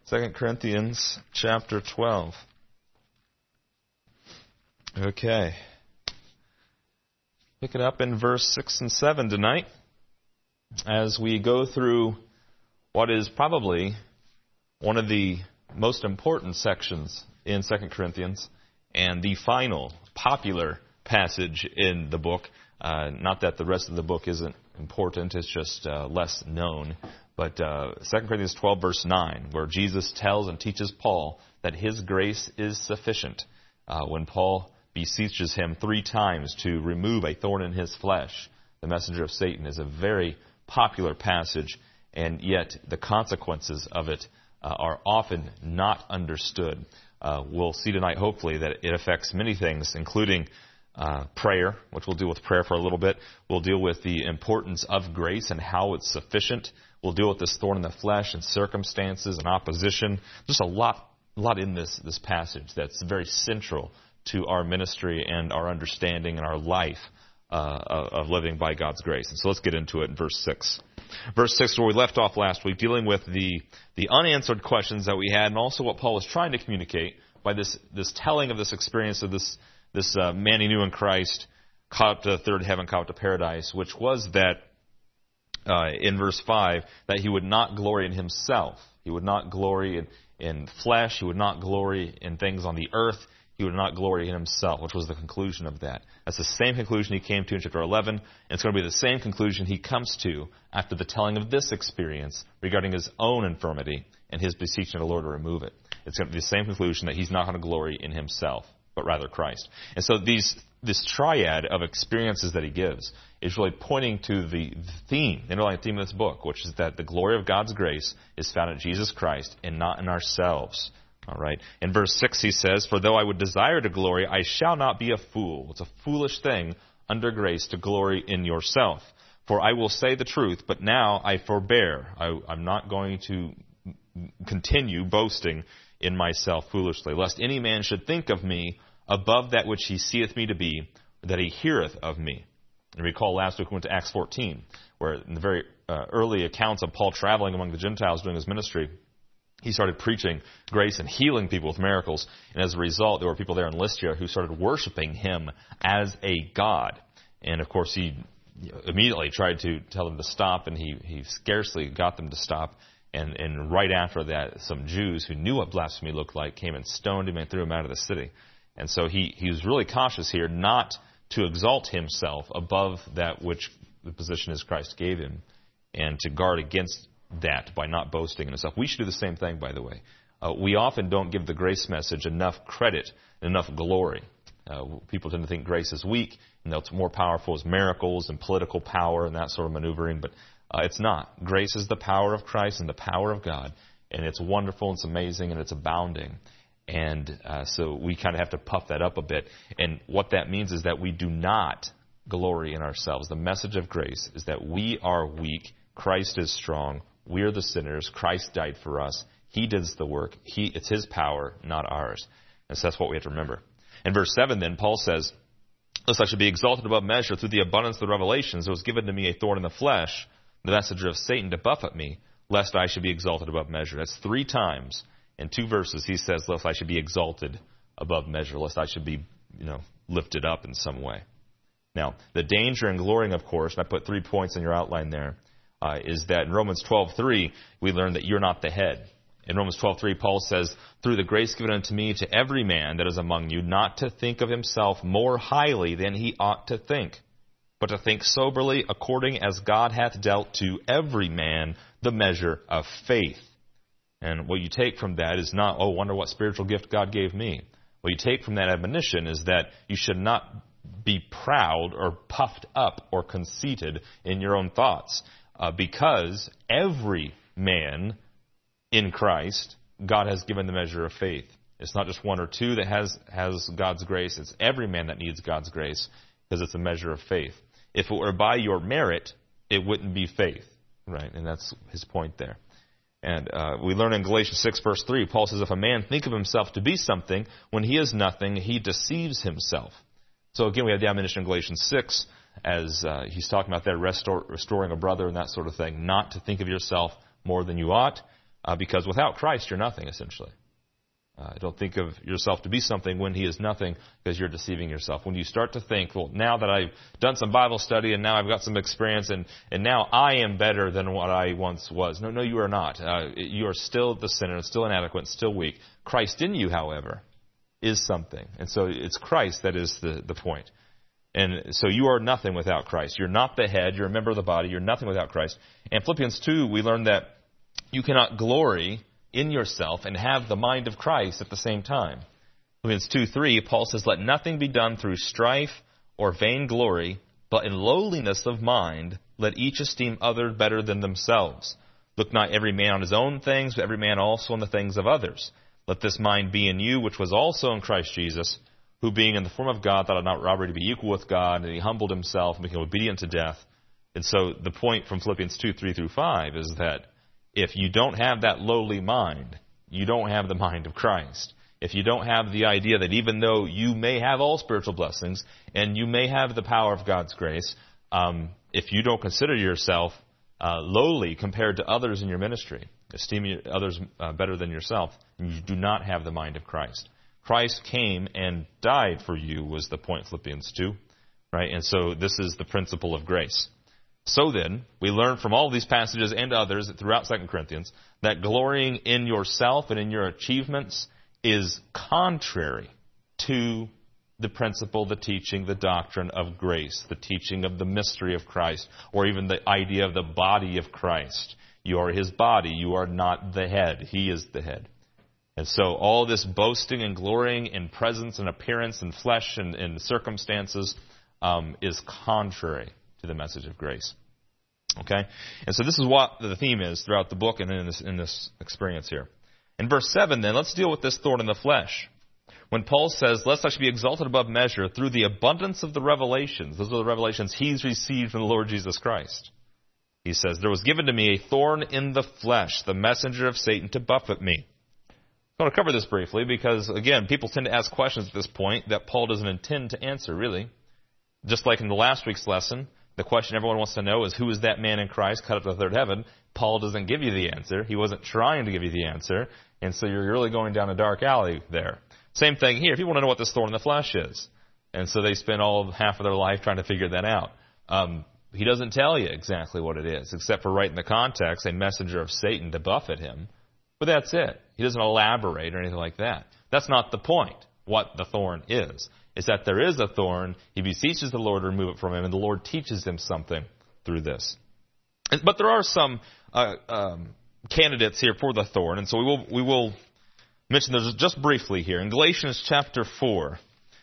2 Corinthians chapter 12. Okay. Pick it up in verse 6 and 7 tonight as we go through what is probably one of the most important sections in 2 Corinthians and the final popular passage in the book. Not that the rest of the book isn't important, it's just less known. But 2 Corinthians 12 verse 9, where Jesus tells and teaches Paul that his grace is sufficient. When Paul beseeches him 3 times to remove a thorn in his flesh, the messenger of Satan, is a very popular passage, and yet the consequences of it are often not understood. We'll see tonight, hopefully, that it affects many things, including prayer, which we'll deal with prayer for a little bit. We'll deal with the importance of grace and how it's sufficient. We'll deal with this thorn in the flesh and circumstances and opposition. Just a lot in this passage that's very central to our ministry and our understanding and our life of living by God's grace. And so let's get into it in verse 6. Verse 6, where we left off last week, dealing with the unanswered questions that we had, and also what Paul was trying to communicate by this telling of this experience of this man he knew in Christ, caught up to the third heaven, caught up to paradise, which was that in verse 5, that he would not glory in himself. He would not glory in flesh. He would not glory in things on the earth. He would not glory in himself, which was the conclusion of that. That's the same conclusion he came to in chapter 11, and it's going to be the same conclusion he comes to after the telling of this experience regarding his own infirmity and his beseeching the Lord to remove it. It's going to be the same conclusion that he's not going to glory in himself, but rather Christ. And so this triad of experiences that he gives is really pointing to the underlying theme of this book, which is that the glory of God's grace is found in Jesus Christ and not in ourselves. All right. In verse 6 he says, "For though I would desire to glory, I shall not be a fool." It's a foolish thing under grace to glory in yourself. "For I will say the truth, but now I forbear." I'm not going to continue boasting in myself foolishly, lest any man should think of me above that which he seeth me to be, that he heareth of me. And recall last week we went to Acts 14, where in the very early accounts of Paul traveling among the Gentiles doing his ministry, he started preaching grace and healing people with miracles. And as a result, there were people there in Lystra who started worshiping him as a god. And of course, he immediately tried to tell them to stop, and he scarcely got them to stop. And right after that, some Jews who knew what blasphemy looked like came and stoned him and threw him out of the city. And so he was really cautious here not to exalt himself above that which the position as Christ gave him, and to guard against that by not boasting in himself. We should do the same thing, by the way. We often don't give the grace message enough credit and enough glory. People tend to think grace is weak, and that it's more powerful as miracles and political power and that sort of maneuvering, but it's not. Grace is the power of Christ and the power of God, and it's wonderful, it's amazing, and it's abounding. And so we kind of have to puff that up a bit. And what that means is that we do not glory in ourselves. The message of grace is that we are weak, Christ is strong, we are the sinners, Christ died for us, he does the work, it's his power, not ours. And so that's what we have to remember. In verse 7 then, Paul says, "Lest I should be exalted above measure through the abundance of the revelations, there was given to me a thorn in the flesh, the messenger of Satan to buffet me, lest I should be exalted above measure." That's 3 times. In 2 verses, he says, lest I should be exalted above measure, lest I should be, lifted up in some way. Now, the danger in glorying, of course, and I put 3 points in your outline there, is that in Romans 12:3, we learn that you're not the head. In Romans 12:3, Paul says, "Through the grace given unto me to every man that is among you, not to think of himself more highly than he ought to think, but to think soberly according as God hath dealt to every man the measure of faith." And what you take from that is not, "Oh, wonder what spiritual gift God gave me." What you take from that admonition is that you should not be proud or puffed up or conceited in your own thoughts, because every man in Christ, God has given the measure of faith. It's not just 1 or 2 that has God's grace. It's every man that needs God's grace, because it's a measure of faith. If it were by your merit, it wouldn't be faith, right? And that's his point there. And we learn in Galatians 6, verse 3, Paul says, "If a man think of himself to be something, when he is nothing, he deceives himself." So again, we have the admonition in Galatians 6, as he's talking about that restoring a brother and that sort of thing, not to think of yourself more than you ought. because without Christ, you're nothing, essentially. Don't think of yourself to be something when He is nothing, because you're deceiving yourself. When you start to think, well, now that I've done some Bible study and now I've got some experience and now I am better than what I once was. No, you are not. You are still the sinner, still inadequate, still weak. Christ in you, however, is something. And so it's Christ that is the point. And so you are nothing without Christ. You're not the head. You're a member of the body. You're nothing without Christ. And Philippians 2, we learn that you cannot glory in yourself and have the mind of Christ at the same time. Philippians 2:3, Paul says, "Let nothing be done through strife or vainglory, but in lowliness of mind, let each esteem others better than themselves. Look not every man on his own things, but every man also on the things of others. Let this mind be in you, which was also in Christ Jesus, who being in the form of God thought it not robbery to be equal with God, and He humbled Himself and became obedient to death." And so the point from Philippians 2:3-5 is that if you don't have that lowly mind, you don't have the mind of Christ. If you don't have the idea that even though you may have all spiritual blessings and you may have the power of God's grace, if you don't consider yourself lowly compared to others in your ministry, esteem others better than yourself, you do not have the mind of Christ. Christ came and died for you was the point, Philippians 2, right? And so this is the principle of grace. So then, we learn from all of these passages and others throughout 2 Corinthians that glorying in yourself and in your achievements is contrary to the principle, the teaching, the doctrine of grace, the teaching of the mystery of Christ, or even the idea of the body of Christ. You are His body. You are not the head. He is the head. And so all this boasting and glorying in presence and appearance and flesh and circumstances is contrary to the message of grace. Okay? And so this is what the theme is throughout the book and in this experience here. In verse 7 then, let's deal with this thorn in the flesh. When Paul says, "Lest I should be exalted above measure through the abundance of the revelations," those are the revelations he's received from the Lord Jesus Christ. He says, "There was given to me a thorn in the flesh, the messenger of Satan to buffet me." I want to cover this briefly because, again, people tend to ask questions at this point that Paul doesn't intend to answer, really. Just like in the last week's lesson, the question everyone wants to know is, who is that man in Christ cut up to the third heaven? Paul doesn't give you the answer. He wasn't trying to give you the answer. And so you're really going down a dark alley there. Same thing here. People want to know what this thorn in the flesh is. And so they spend half of their life trying to figure that out. He doesn't tell you exactly what it is, except for right in the context, a messenger of Satan to buffet him. But that's it. He doesn't elaborate or anything like that. That's not the point, what the thorn is that there is a thorn. He beseeches the Lord to remove it from him, and the Lord teaches him something through this. But there are some candidates here for the thorn, and so we will mention those just briefly here. In Galatians chapter 4,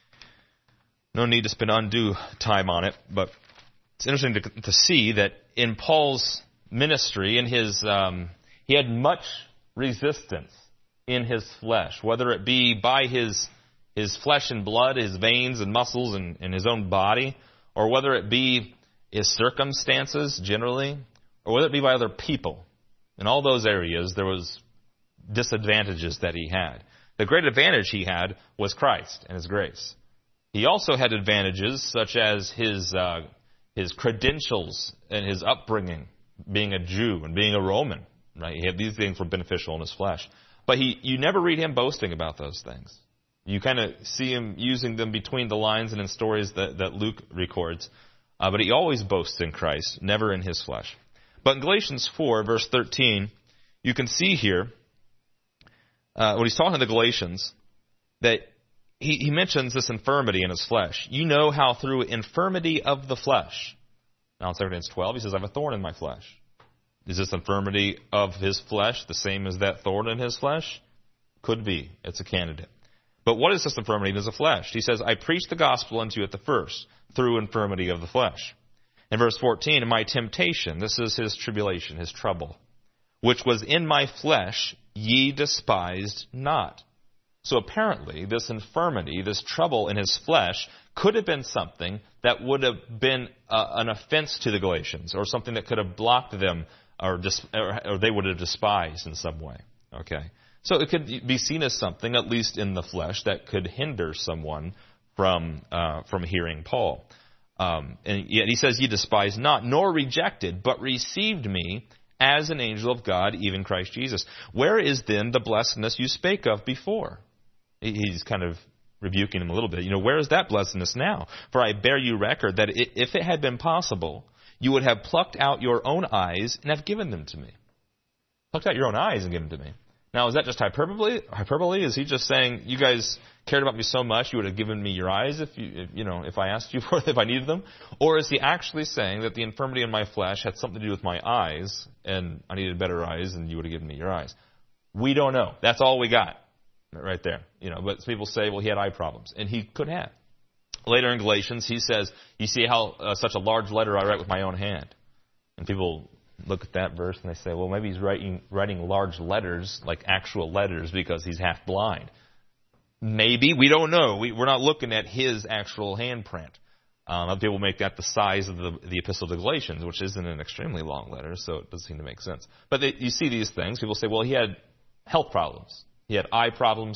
no need to spend undue time on it, but it's interesting to see that in Paul's ministry, in his he had much resistance in his flesh, whether it be by his flesh and blood, his veins and muscles and his own body, or whether it be his circumstances generally, or whether it be by other people. In all those areas, there was disadvantages that he had. The great advantage he had was Christ and His grace. He also had advantages such as his credentials and his upbringing, being a Jew and being a Roman. Right? These things were beneficial in his flesh. But you never read him boasting about those things. You kind of see him using them between the lines and in stories that Luke records. But he always boasts in Christ, never in his flesh. But in Galatians 4, verse 13, you can see here, when he's talking to the Galatians, that he mentions this infirmity in his flesh. You know how through infirmity of the flesh. Now in 2 Corinthians 12, he says, I have a thorn in my flesh. Is this infirmity of his flesh the same as that thorn in his flesh? Could be. It's a candidate. But what is this infirmity in his flesh? He says, I preached the gospel unto you at the first, through infirmity of the flesh. In verse 14, in my temptation, this is his tribulation, his trouble, which was in my flesh, ye despised not. So apparently, this infirmity, this trouble in his flesh, could have been something that would have been an offense to the Galatians, or something that could have blocked them, or they would have despised in some way. Okay, so it could be seen as something, at least in the flesh, that could hinder someone from hearing Paul. And yet he says, ye despised not, nor rejected, but received me as an angel of God, even Christ Jesus. Where is then the blessedness you spake of before? He's kind of rebuking him a little bit. Where is that blessedness now? For I bear you record that if it had been possible, you would have plucked out your own eyes and have given them to me. Plucked out your own eyes and given them to me. Now, is that just hyperbole? Is he just saying, you guys cared about me so much, you would have given me your eyes if I asked you for it, if I needed them? Or is he actually saying that the infirmity in my flesh had something to do with my eyes, and I needed better eyes, and you would have given me your eyes? We don't know. That's all we got right there. But people say, well, he had eye problems, and he could have. Later in Galatians, he says, you see how such a large letter I write with my own hand. And people look at that verse and they say, well, maybe he's writing large letters, like actual letters, because he's half blind. Maybe. We don't know. We're not looking at his actual handprint. Other people make that the size of the Epistle to Galatians, which isn't an extremely long letter, so it doesn't seem to make sense. But you see these things. People say, well, he had health problems. He had eye problems.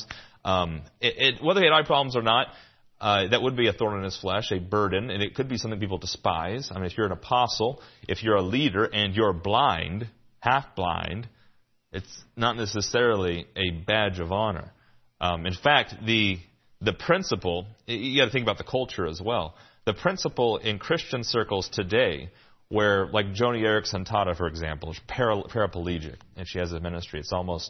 Whether he had eye problems or not, that would be a thorn in his flesh, a burden, and it could be something people despise. I mean, if you're an apostle, if you're a leader and you're blind, half blind, it's not necessarily a badge of honor. In fact, the principle, you got to think about the culture as well. The principle in Christian circles today, where like Joni Eareckson Tada, for example, is paraplegic, and she has a ministry. It's almost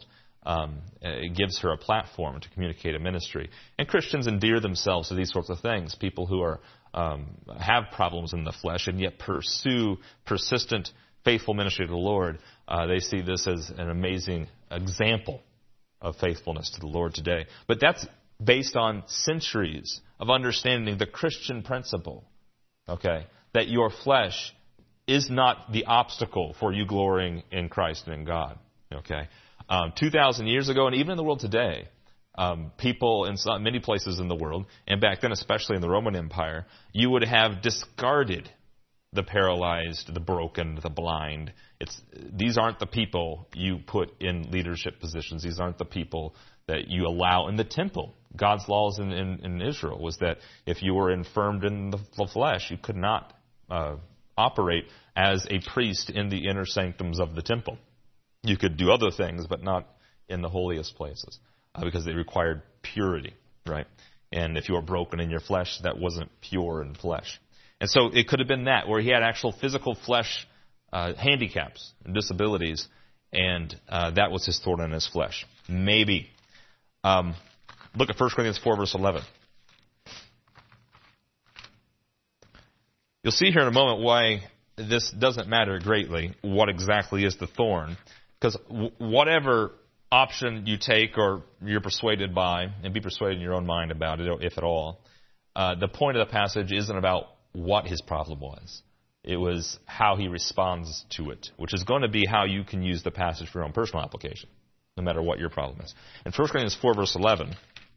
it gives her a platform to communicate a ministry. And Christians endear themselves to these sorts of things. People who are have problems in the flesh and yet pursue persistent, faithful ministry to the Lord. They see this as an amazing example of faithfulness to the Lord today. But that's based on centuries of understanding the Christian principle, okay, that your flesh is not the obstacle for you glorying in Christ and in God, okay. 2,000 years ago, and even in the world today, people in many places in the world, and back then especially in the Roman Empire, you would have discarded the paralyzed, the broken, the blind. These aren't the people you put in leadership positions. These aren't the people that you allow in the temple. God's laws in Israel was that if you were infirmed in the flesh, you could not operate as a priest in the inner sanctums of the temple. You could do other things, but not in the holiest places, because they required purity, right? And if you were broken in your flesh, that wasn't pure in flesh. And so it could have been that, where he had actual physical flesh handicaps and disabilities, and that was his thorn in his flesh. Maybe. Look at 1 Corinthians 4, verse 11. You'll see here in a moment why this doesn't matter greatly, what exactly is the thorn. Because whatever option you take or you're persuaded by, and be persuaded in your own mind about it, if at all, the point of the passage isn't about what his problem was. It was how he responds to it, which is going to be how you can use the passage for your own personal application, no matter what your problem is. In 1 Corinthians 4, verse 11,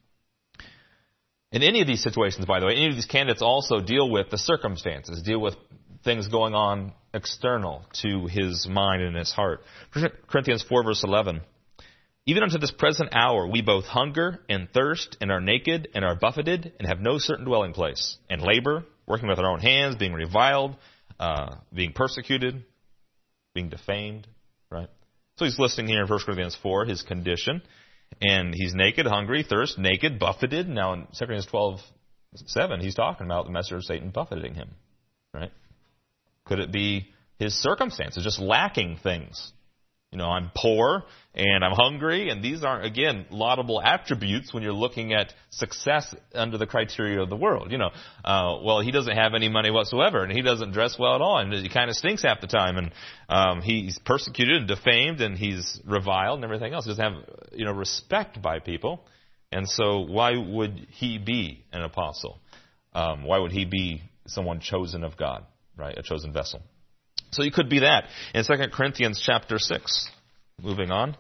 in any of these situations, by the way, any of these candidates also deal with the circumstances, deal with things going on external to his mind and his heart. 1 Corinthians 4, verse 11. Even unto this present hour we both hunger and thirst and are naked and are buffeted and have no certain dwelling place, and labor, working with our own hands, being reviled, being persecuted, being defamed, right? So he's listing here in 1 Corinthians 4 his condition, and he's naked, hungry, thirst, naked, buffeted. Now in 2 Corinthians 12:7, he's talking about the messenger of Satan buffeting him, right? Could it be his circumstances, just lacking things? I'm poor and I'm hungry, and these aren't, again, laudable attributes when you're looking at success under the criteria of the world. Well, he doesn't have any money whatsoever, and he doesn't dress well at all, and he kind of stinks half the time, and he's persecuted and defamed, and he's reviled and everything else. He doesn't have, respect by people, and so why would he be an apostle? Why would he be someone chosen of God? Right, a chosen vessel. So you could be that. In 2 Corinthians chapter 6, moving on.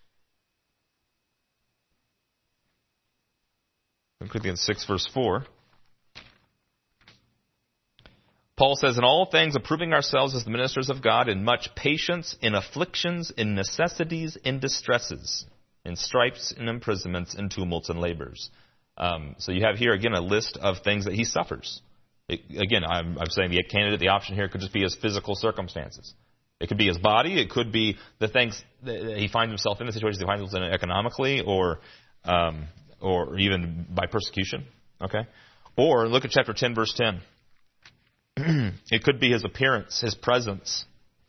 2 Corinthians 6, verse 4. Paul says, in all things approving ourselves as the ministers of God, in much patience, in afflictions, in necessities, in distresses, in stripes, in imprisonments, in tumults, and labors. So you have here, again, a list of things that he suffers. I'm saying the candidate, the option here could just be his physical circumstances. It could be his body. It could be the things that he finds himself in, the situations he finds himself in economically, or even by persecution. Okay? Or look at chapter 10, verse 10. It could be his appearance, his presence.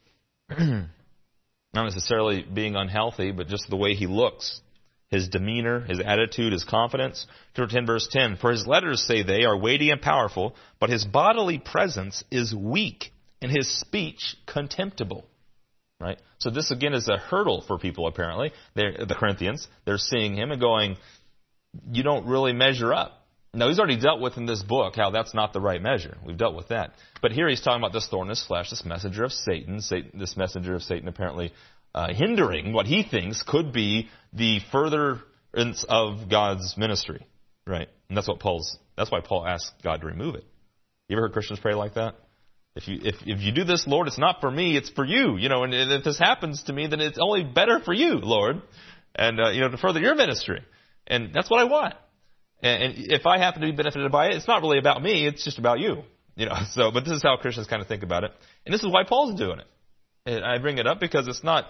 Not necessarily being unhealthy, but just the way he looks. His demeanor, his attitude, his confidence. Chapter 10, verse 10. For his letters, say they, are weighty and powerful, but his bodily presence is weak, and his speech contemptible. Right? So this, again, is a hurdle for people, apparently. The Corinthians, they're seeing him and going, you don't really measure up. Now, he's already dealt with in this book how that's not the right measure. We've dealt with that. But here he's talking about this thorn in his flesh, this messenger of Satan. This messenger of Satan apparently hindering what he thinks could be the furtherance of God's ministry. Right? And that's why Paul asked God to remove it. You ever heard Christians pray like that? If you do this, Lord, it's not for me, it's for you. And if this happens to me, then it's only better for you, Lord. And, to further your ministry. And that's what I want. And if I happen to be benefited by it, it's not really about me, it's just about you. But this is how Christians kind of think about it. And this is why Paul's doing it. And I bring it up because it's not,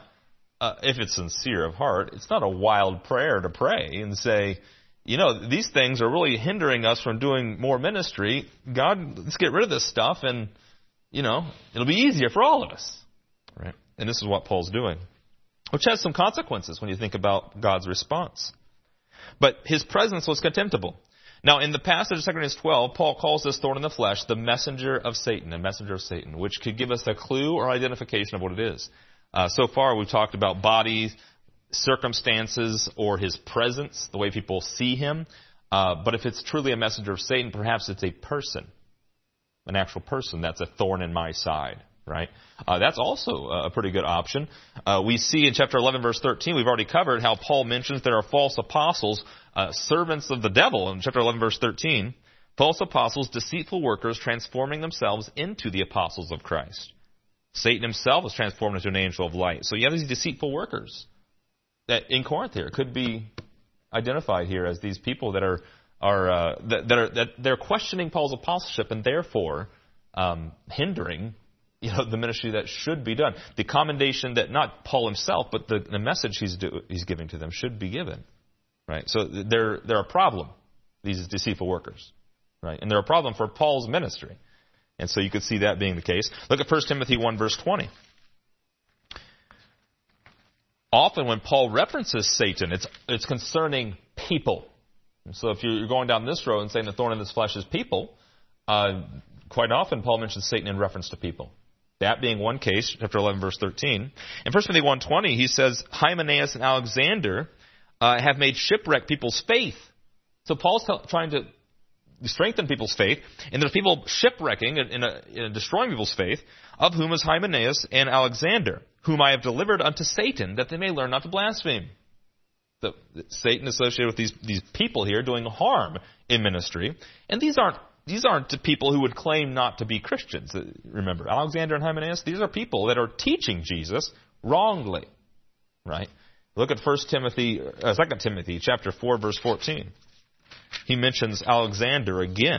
if it's sincere of heart, it's not a wild prayer to pray and say, these things are really hindering us from doing more ministry. God, let's get rid of this stuff and, it'll be easier for all of us. Right? And this is what Paul's doing. Which has some consequences when you think about God's response. But his presence was contemptible. Now, in the passage of 2 Corinthians 12, Paul calls this thorn in the flesh the messenger of Satan, which could give us a clue or identification of what it is. So far, we've talked about bodies, circumstances, or his presence, the way people see him. But if it's truly a messenger of Satan, perhaps it's a person, an actual person that's a thorn in my side. Right? That's also a pretty good option. We see in chapter 11, verse 13, we've already covered how Paul mentions there are false apostles, servants of the devil. In chapter 11, verse 13, false apostles, deceitful workers, transforming themselves into the apostles of Christ. Satan himself was transformed into an angel of light. So you have these deceitful workers that in Corinth here could be identified here as these people that they're questioning Paul's apostleship and therefore hindering the ministry that should be done. The commendation that not Paul himself, but the message he's giving to them should be given. Right? So they're a problem, these deceitful workers. Right? And they're a problem for Paul's ministry. And so you could see that being the case. Look at 1 Timothy 1, verse 20. Often when Paul references Satan, it's concerning people. So if you're going down this road and saying the thorn in this flesh is people, quite often Paul mentions Satan in reference to people. That being one case, chapter 11, verse 13. In 1 Timothy 1:20, he says, Hymenaeus and Alexander have made shipwreck people's faith. So Paul's trying to strengthen people's faith, and there's people shipwrecking and destroying people's faith, of whom is Hymenaeus and Alexander, whom I have delivered unto Satan, that they may learn not to blaspheme. So Satan associated with these people here doing harm in ministry, and these aren't the people who would claim not to be Christians. Remember, Alexander and Hymenaeus, these are people that are teaching Jesus wrongly. Right? Look at 2 Timothy chapter 4, verse 14. He mentions Alexander again.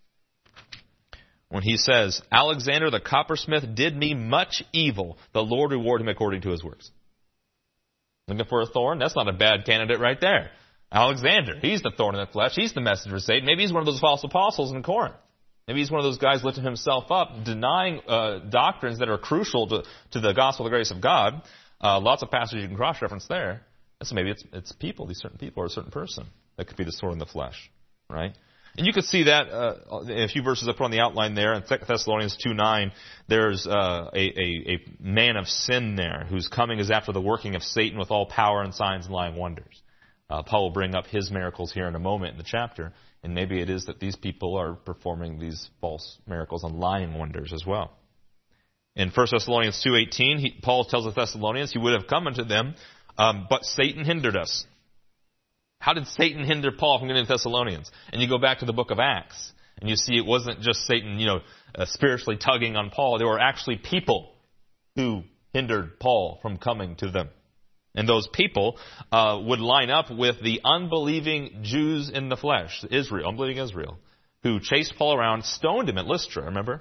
When he says, Alexander the coppersmith did me much evil. The Lord reward him according to his works. Looking for a thorn? That's not a bad candidate right there. Alexander, he's the thorn in the flesh. He's the messenger of Satan. Maybe he's one of those false apostles in Corinth. Maybe he's one of those guys lifting himself up, denying doctrines that are crucial to the gospel of the grace of God. Lots of passages you can cross-reference there. So maybe it's people, these certain people, or a certain person that could be the thorn in the flesh. Right? And you could see that in a few verses up on the outline there. In 2 Thessalonians 2:9, there's a man of sin there whose coming is after the working of Satan with all power and signs and lying wonders. Paul will bring up his miracles here in a moment in the chapter, and maybe it is that these people are performing these false miracles and lying wonders as well. In 1 Thessalonians 2:18, Paul tells the Thessalonians he would have come unto them, but Satan hindered us. How did Satan hinder Paul from getting to Thessalonians? And you go back to the book of Acts, and you see it wasn't just Satan, spiritually tugging on Paul. There were actually people who hindered Paul from coming to them. And those people would line up with the unbelieving Jews in the flesh, unbelieving Israel, who chased Paul around, stoned him at Lystra, remember?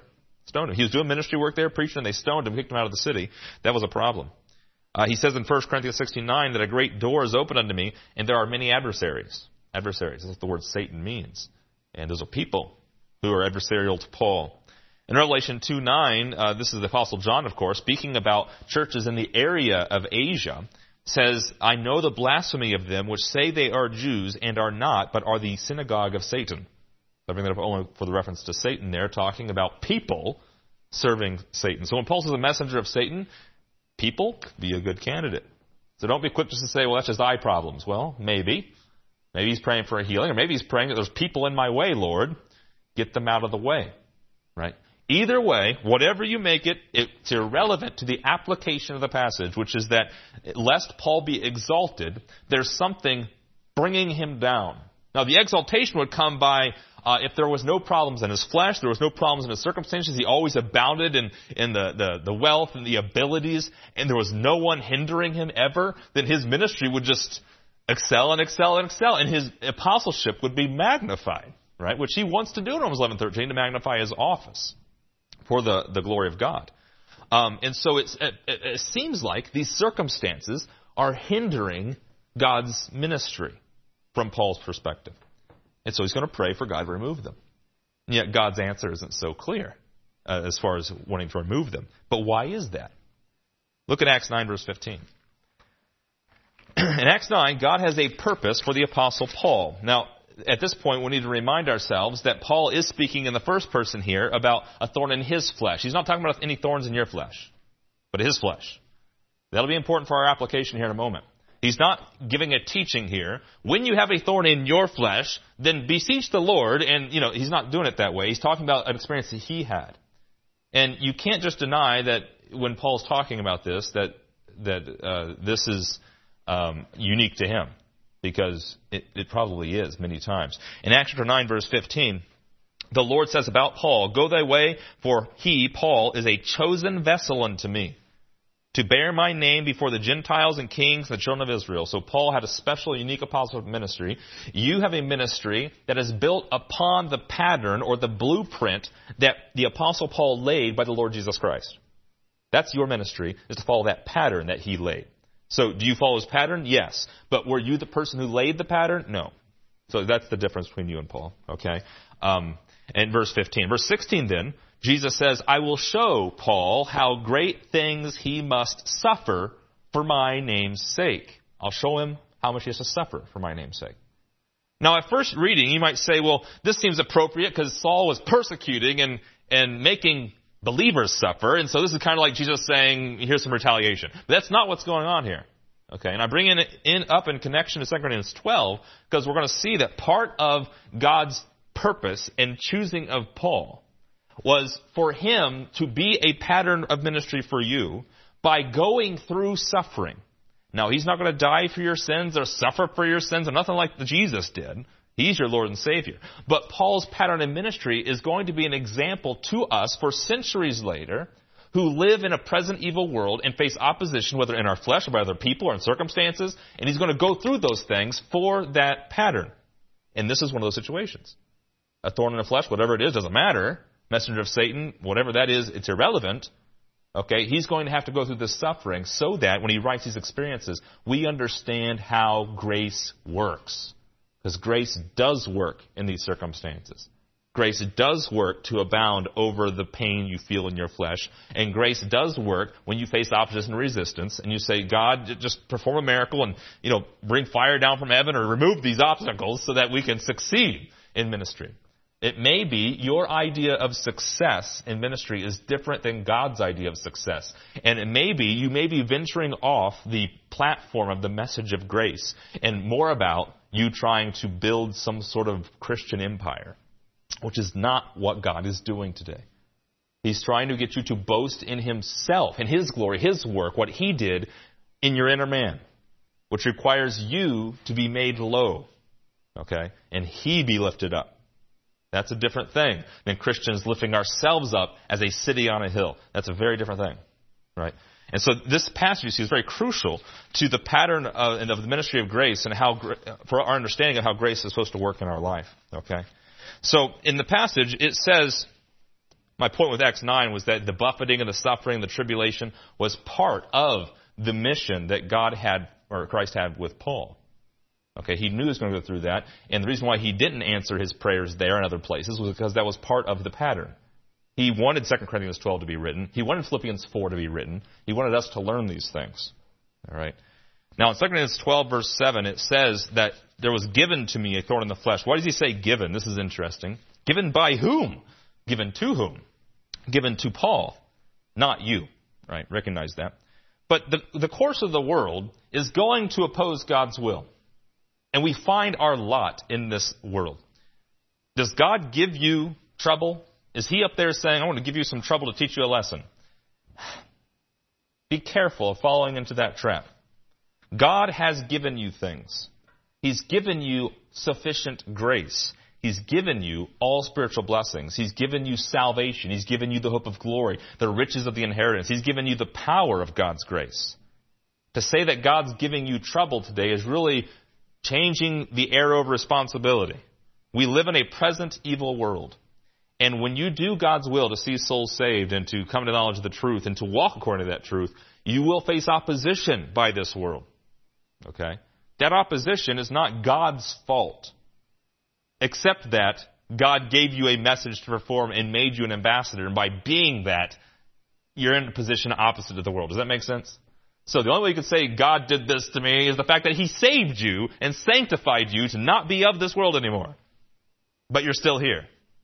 Stoned him. He was doing ministry work there, preaching, and they stoned him, kicked him out of the city. That was a problem. He says in 1 Corinthians 16:9 that a great door is open unto me, and there are many adversaries. Adversaries, that's what the word Satan means. And those are people who are adversarial to Paul. In Revelation 2:9, this is the Apostle John, of course, speaking about churches in the area of Asia, says, I know the blasphemy of them which say they are Jews and are not, but are the synagogue of Satan. I bring that up only for the reference to Satan there, talking about people serving Satan. So when Paul says a messenger of Satan, people could be a good candidate. So don't be quick just to say, well, that's just eye problems. Well, maybe. Maybe he's praying for a healing, or maybe he's praying that there's people in my way, Lord. Get them out of the way. Right? Either way, whatever you make it, it's irrelevant to the application of the passage, which is that lest Paul be exalted, there's something bringing him down. Now, the exaltation would come by if there was no problems in his flesh, there was no problems in his circumstances, he always abounded in the wealth and the abilities, and there was no one hindering him ever, then his ministry would just excel and excel and excel, and his apostleship would be magnified, right? Which he wants to do in Romans 11:13, to magnify his office for the glory of God. And so it seems like these circumstances are hindering God's ministry from Paul's perspective. And so he's going to pray for God to remove them. And yet God's answer isn't so clear as far as wanting to remove them. But why is that? Look at Acts 9, verse 15. In Acts 9, God has a purpose for the Apostle Paul. Now, at this point, we need to remind ourselves that Paul is speaking in the first person here about a thorn in his flesh. He's not talking about any thorns in your flesh, but his flesh. That'll be important for our application here in a moment. He's not giving a teaching here. When you have a thorn in your flesh, then beseech the Lord. And, he's not doing it that way. He's talking about an experience that he had. And you can't just deny that when Paul's talking about this, that this is unique to him. Because it probably is many times. In Acts chapter 9, verse 15, the Lord says about Paul, Go thy way, for he, Paul, is a chosen vessel unto me, to bear my name before the Gentiles and kings and the children of Israel. So Paul had a special, unique apostleship ministry. You have a ministry that is built upon the pattern or the blueprint that the Apostle Paul laid by the Lord Jesus Christ. That's your ministry, is to follow that pattern that he laid. So do you follow his pattern? Yes. But were you the person who laid the pattern? No. So that's the difference between you and Paul. Okay. And verse 15. Verse 16 then, Jesus says, I will show Paul how great things he must suffer for my name's sake. I'll show him how much he has to suffer for my name's sake. Now, at first reading, you might say, well, this seems appropriate because Saul was persecuting and making believers suffer. And so this is kind of like Jesus saying, here's some retaliation. But that's not what's going on here. Okay, and I bring it up in connection to 2 Corinthians 12 because we're going to see that part of God's purpose in choosing of Paul was for him to be a pattern of ministry for you by going through suffering. Now, he's not going to die for your sins or suffer for your sins or nothing like Jesus did. He's your Lord and Savior. But Paul's pattern of ministry is going to be an example to us for centuries later who live in a present evil world and face opposition, whether in our flesh or by other people or in circumstances. And he's going to go through those things for that pattern. And this is one of those situations. A thorn in the flesh, whatever it is, doesn't matter. Messenger of Satan, whatever that is, it's irrelevant. Okay, he's going to have to go through this suffering so that when he writes these experiences, we understand how grace works. Because grace does work in these circumstances. Grace does work to abound over the pain you feel in your flesh. And grace does work when you face opposition and resistance and you say, God, just perform a miracle and, bring fire down from heaven or remove these obstacles so that we can succeed in ministry. It may be your idea of success in ministry is different than God's idea of success. And you may be venturing off the platform of the message of grace and more about you trying to build some sort of Christian empire, which is not what God is doing today. He's trying to get you to boast in himself, in his glory, his work, what he did in your inner man, which requires you to be made low, okay, and he be lifted up. That's a different thing than Christians lifting ourselves up as a city on a hill. That's a very different thing, right? And so this passage, you see, is very crucial to the pattern of the ministry of grace and for our understanding of how grace is supposed to work in our life, okay? So in the passage, it says My point with Acts 9 was that the buffeting and the suffering, the tribulation, was part of the mission that God had, or Christ had with Paul. Okay, he knew he was going to go through that, and the reason why he didn't answer his prayers there and other places was because that was part of the pattern. He wanted 2 Corinthians 12 to be written. He wanted Philippians 4 to be written. He wanted us to learn these things. All right. Now, in 2 Corinthians 12, verse 7, it says that there was given to me a thorn in the flesh. Why does he say given? This is interesting. Given by whom? Given to whom? Given to Paul, not you. Right? Recognize that. But the course of the world is going to oppose God's will. And we find our lot in this world. Does God give you trouble? Is he up there saying, I want to give you some trouble to teach you a lesson? Be careful of falling into that trap. God has given you things. He's given you sufficient grace. He's given you all spiritual blessings. He's given you salvation. He's given you the hope of glory, the riches of the inheritance. He's given you the power of God's grace. To say that God's giving you trouble today is really changing the arrow of responsibility. We live in a present evil world. And when you do God's will to see souls saved and to come to knowledge of the truth and to walk according to that truth, you will face opposition by this world. Okay? That opposition is not God's fault, except that God gave you a message to perform and made you an ambassador. And by being that, you're in a position opposite of the world. Does that make sense? So the only way you can say God did this to me is the fact that he saved you and sanctified you to not be of this world anymore. But you're still here.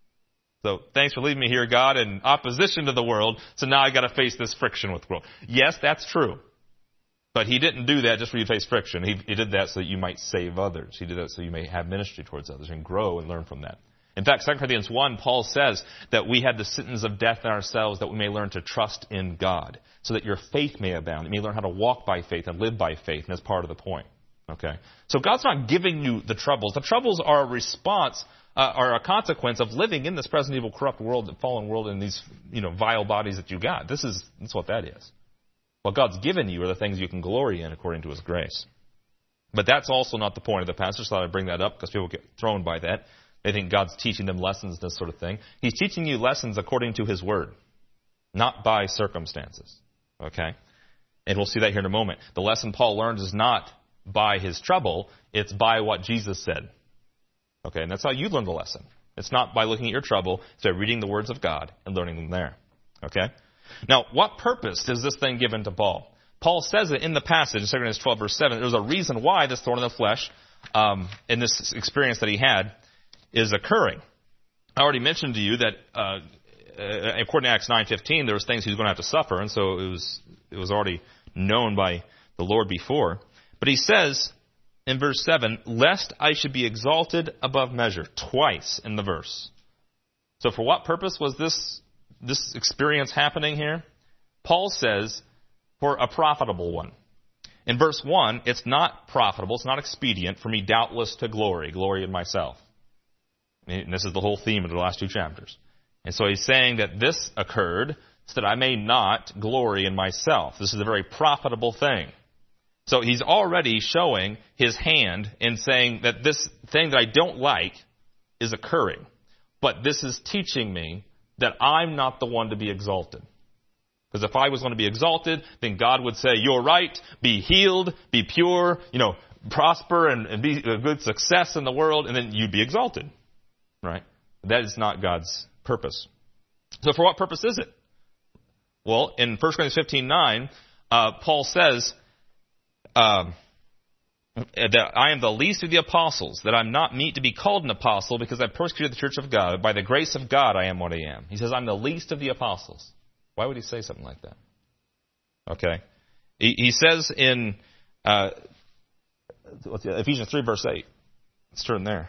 So thanks for leaving me here, God, in opposition to the world. So now I got to face this friction with the world. Yes, that's true. But he didn't do that just for you to face friction. He did that so that you might save others. He did that so you may have ministry towards others and grow and learn from that. In fact, 2 Corinthians 1, Paul says that we had the sentence of death in ourselves that we may learn to trust in God, so that your faith may abound. You may learn how to walk by faith and live by faith, and that's part of the point. Okay? So God's not giving you the troubles. The troubles are a response, are a consequence of living in this present evil, corrupt world, the fallen world, and these vile bodies that you got. That's what that is. What God's given you are the things you can glory in according to his grace. But that's also not the point of the passage. So I thought I'd bring that up because people get thrown by that. They think God's teaching them lessons, this sort of thing. He's teaching you lessons according to his word, not by circumstances. Okay? And we'll see that here in a moment. The lesson Paul learns is not by his trouble, it's by what Jesus said. Okay? And that's how you learn the lesson. It's not by looking at your trouble, it's by reading the words of God and learning them there. Okay? Now, what purpose is this thing given to Paul? Paul says it in the passage, in 2 Corinthians 12, verse 7. There's a reason why this thorn in the flesh, in this experience that he had, is occurring. I already mentioned to you that, according to Acts 9:15, there was things he was going to have to suffer, and so it was already known by the Lord before. But he says in verse 7, lest I should be exalted above measure, twice in the verse. So for what purpose was this experience happening here? Paul says, for a profitable one. In verse 1, it's not profitable, it's not expedient for me doubtless to glory in myself. And this is the whole theme of the last two chapters. And so he's saying that this occurred so that I may not glory in myself. This is a very profitable thing. So he's already showing his hand in saying that this thing that I don't like is occurring. But this is teaching me that I'm not the one to be exalted. Because if I was going to be exalted, then God would say, you're right, be healed, be pure, prosper and be a good success in the world, and then you'd be exalted. Right? That is not God's purpose. So for what purpose is it? Well, in 1 Corinthians 15:9, Paul says that I am the least of the apostles, that I'm not meet to be called an apostle because I persecuted the church of God. By the grace of God, I am what I am. He says I'm the least of the apostles. Why would he say something like that? Okay. He says in Ephesians 3, verse 8. Let's turn there.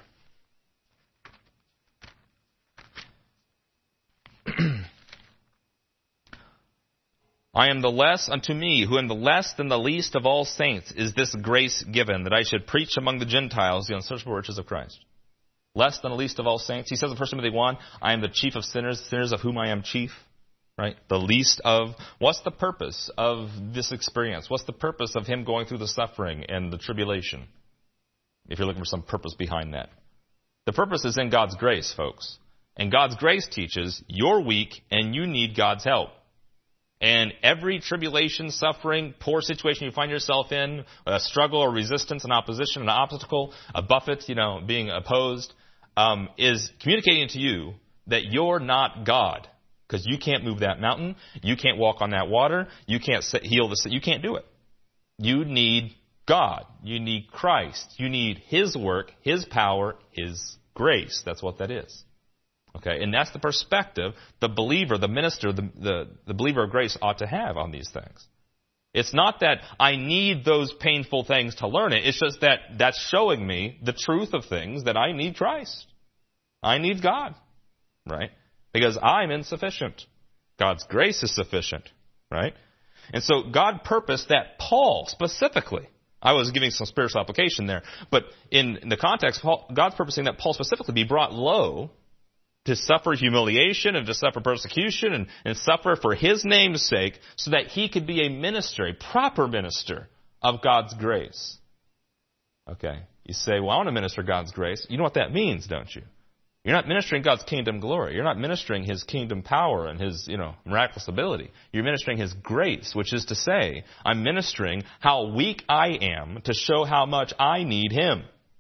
I am the less unto me, who am the less than the least of all saints, is this grace given, that I should preach among the Gentiles the unsearchable riches of Christ. Less than the least of all saints. He says in 1 Timothy 1, I am the chief of sinners, sinners of whom I am chief. Right? The least of. What's the purpose of this experience? What's the purpose of him going through the suffering and the tribulation? If you're looking for some purpose behind that. The purpose is in God's grace, folks. And God's grace teaches you're weak and you need God's help. And every tribulation, suffering, poor situation you find yourself in, a struggle or resistance, an opposition, an obstacle, a buffet, being opposed, is communicating to you that you're not God. Because you can't move that mountain. You can't walk on that water. You can't heal the sick. You can't do it. You need God. You need Christ. You need His work, His power, His grace. That's what that is. Okay, and that's the perspective the believer, the minister, the believer of grace ought to have on these things. It's not that I need those painful things to learn it. It's just that that's showing me the truth of things, that I need Christ. I need God, right? Because I'm insufficient. God's grace is sufficient, right? And so God purposed that Paul specifically, I was giving some spiritual application there, but in the context, God's purposing that Paul specifically be brought low to suffer humiliation and to suffer persecution and suffer for His name's sake so that he could be a minister, a proper minister of God's grace. Okay. You say, well, I want to minister God's grace. You know what that means, don't you? You're not ministering God's kingdom glory. You're not ministering His kingdom power and His, miraculous ability. You're ministering His grace, which is to say, I'm ministering how weak I am to show how much I need Him.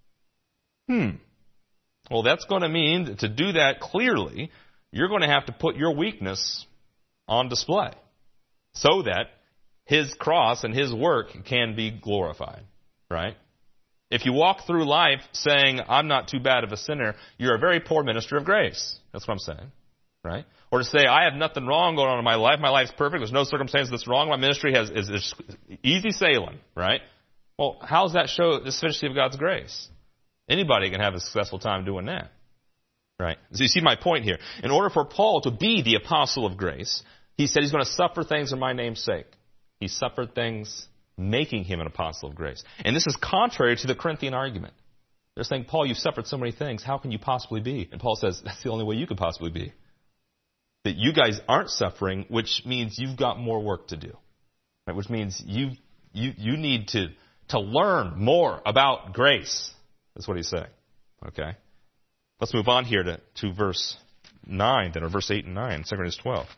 Well, that's going to mean, to do that clearly, you're going to have to put your weakness on display so that His cross and His work can be glorified, right? If you walk through life saying, I'm not too bad of a sinner, you're a very poor minister of grace. That's what I'm saying, right? Or to say, I have nothing wrong going on in my life. My life's perfect. There's no circumstance that's wrong. My ministry is easy sailing, right? Well, how does that show the sufficiency of God's grace? Anybody can have a successful time doing that, right? So you see my point here. In order for Paul to be the apostle of grace, he said he's going to suffer things for my name's sake. He suffered things making him an apostle of grace. And this is contrary to the Corinthian argument. They're saying, Paul, you've suffered so many things. How can you possibly be? And Paul says, that's the only way you could possibly be. That you guys aren't suffering, which means you've got more work to do. Right? Which means you need to learn more about grace. That's what he's saying. Okay? Let's move on here to verse 9, then, or verse 8 and 9, 2 Corinthians 12.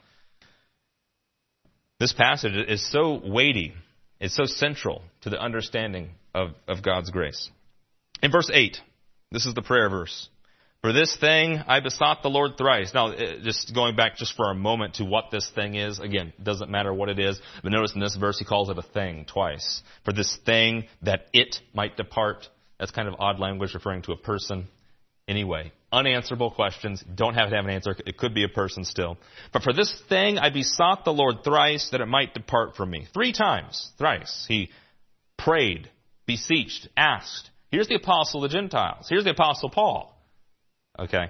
This passage is so weighty. It's so central to the understanding of God's grace. In verse 8, this is the prayer verse. For this thing I besought the Lord thrice. Now, just going back just for a moment to what this thing is. Again, it doesn't matter what it is. But notice in this verse he calls it a thing twice. For this thing that it might depart. That's kind of odd language referring to a person. Anyway, unanswerable questions. Don't have to have an answer. It could be a person still. But for this thing I besought the Lord thrice that it might depart from me. 3 times, thrice. He prayed, beseeched, asked. Here's the apostle of the Gentiles. Here's the apostle Paul. Okay.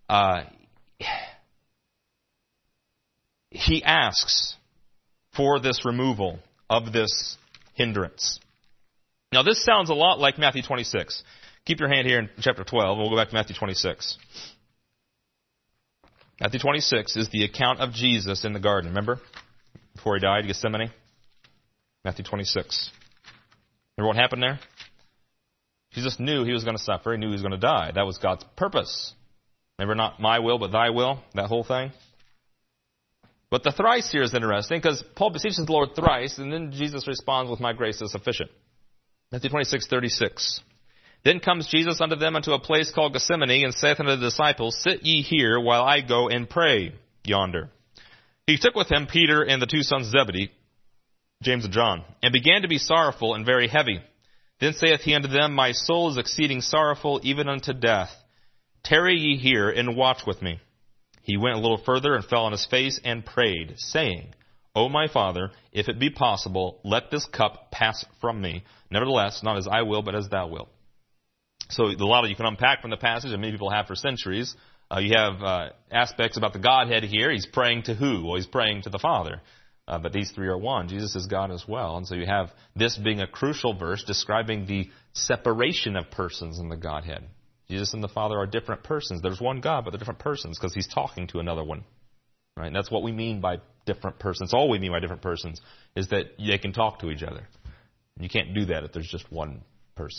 He asks for this removal of this hindrance. Now this sounds a lot like Matthew 26. Keep your hand here in chapter 12. We'll go back to Matthew 26. Matthew 26 is the account of Jesus in the garden. Remember? Before he died, Gethsemane. Matthew 26. Remember what happened there? Jesus knew he was going to suffer. He knew he was going to die. That was God's purpose. Remember, not my will, but thy will? That whole thing? But the thrice here is interesting because Paul beseeches the Lord thrice, and then Jesus responds with, my grace is sufficient. Matthew 26:36. Then comes Jesus unto them unto a place called Gethsemane, and saith unto the disciples, sit ye here while I go and pray yonder. He took with him Peter and the 2 sons of Zebedee, James and John, and began to be sorrowful and very heavy. Then saith he unto them, my soul is exceeding sorrowful, even unto death. Tarry ye here, and watch with me. He went a little further, and fell on his face, and prayed, saying, O my Father, if it be possible, let this cup pass from me. Nevertheless, not as I will, but as thou wilt. So a lot of you can unpack from the passage, and many people have for centuries. You have aspects about the Godhead here. He's praying to who? Well, he's praying to the Father. But these 3 are one. Jesus is God as well. And so you have this being a crucial verse describing the separation of persons in the Godhead. Jesus and the Father are different persons. There's one God, but they're different persons because he's talking to another one. Right? And that's what we mean by different persons. All we mean by different persons is that they can talk to each other. You can't do that if there's just one person.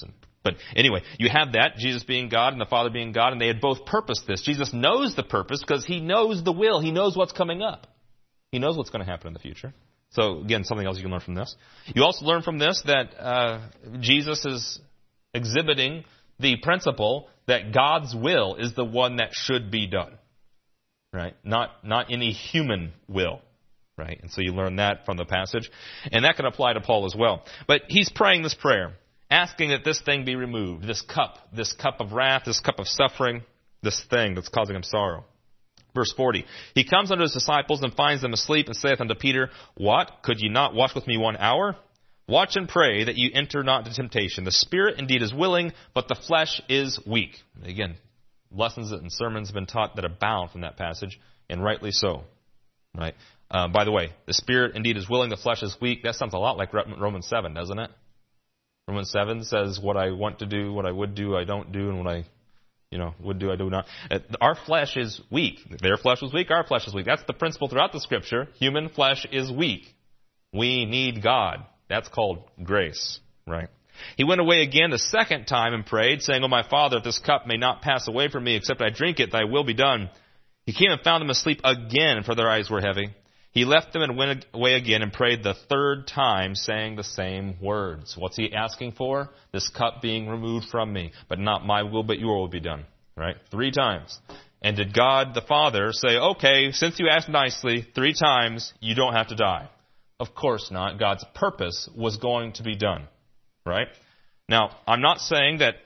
But anyway, you have that, Jesus being God and the Father being God, and they had both purposed this. Jesus knows the purpose because he knows the will. He knows what's coming up. He knows what's going to happen in the future. So again, something else you can learn from this. You also learn from this that Jesus is exhibiting the principle that God's will is the one that should be done. Right? Not any human will. Right? And so you learn that from the passage. And that can apply to Paul as well. But he's praying this prayer, asking that this thing be removed, this cup of wrath, this cup of suffering, this thing that's causing him sorrow. Verse 40, he comes unto his disciples and finds them asleep and saith unto Peter, what? Could ye not watch with me 1 hour? Watch and pray that you enter not into temptation. The spirit indeed is willing, but the flesh is weak. Again, lessons and sermons have been taught that abound from that passage, and rightly so. Right? By the way, the spirit indeed is willing, the flesh is weak. That sounds a lot like Romans 7, doesn't it? Romans 7 says, what I want to do, what I would do, I don't do, and what I would do, I do not. Our flesh is weak. Their flesh was weak, our flesh is weak. That's the principle throughout the Scripture. Human flesh is weak. We need God. That's called grace, right? He went away again the second time and prayed, saying, O my Father, if this cup may not pass away from me, except I drink it, thy will be done. He came and found them asleep again, for their eyes were heavy. He left them and went away again and prayed the third time, saying the same words. What's he asking for? This cup being removed from me, but not my will, but your will be done. Right? 3 times. And did God the Father say, okay, since you asked nicely 3 times, you don't have to die? Of course not. God's purpose was going to be done. Right? Now, I'm not saying that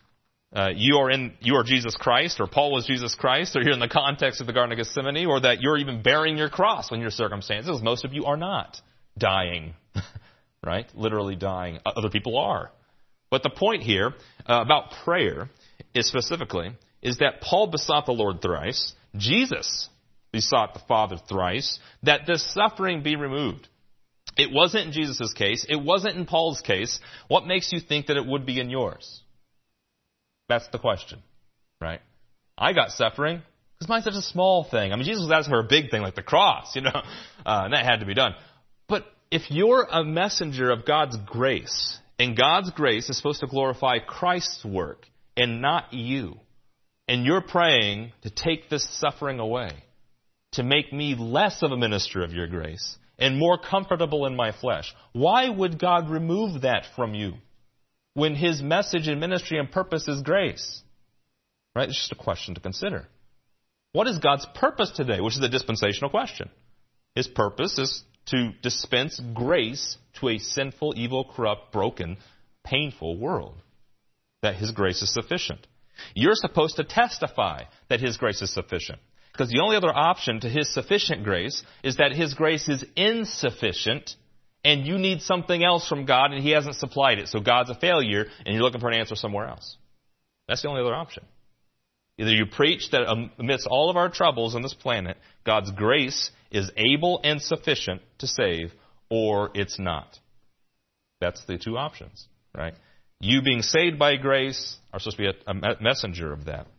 you are Jesus Christ, or Paul was Jesus Christ, or you're in the context of the Garden of Gethsemane, or that you're even bearing your cross when your circumstances. Most of you are not dying, right? Literally dying. Other people are. But the point here about prayer is specifically is that Paul besought the Lord thrice, Jesus besought the Father thrice, that this suffering be removed. It wasn't in Jesus' case. It wasn't in Paul's case. What makes you think that it would be in yours? That's the question, right? I got suffering because mine's such a small thing. I mean, Jesus was asking for a big thing like the cross, and that had to be done. But if you're a messenger of God's grace, and God's grace is supposed to glorify Christ's work and not you, and you're praying to take this suffering away, to make me less of a minister of your grace and more comfortable in my flesh, why would God remove that from you? When his message and ministry and purpose is grace. Right? It's just a question to consider. What is God's purpose today? Which is a dispensational question. His purpose is to dispense grace to a sinful, evil, corrupt, broken, painful world. That his grace is sufficient. You're supposed to testify that his grace is sufficient. Because the only other option to his sufficient grace is that his grace is insufficient, and you need something else from God, and he hasn't supplied it. So God's a failure, and you're looking for an answer somewhere else. That's the only other option. Either you preach that amidst all of our troubles on this planet, God's grace is able and sufficient to save, or it's not. That's the 2 options, right? You being saved by grace are supposed to be a messenger of that.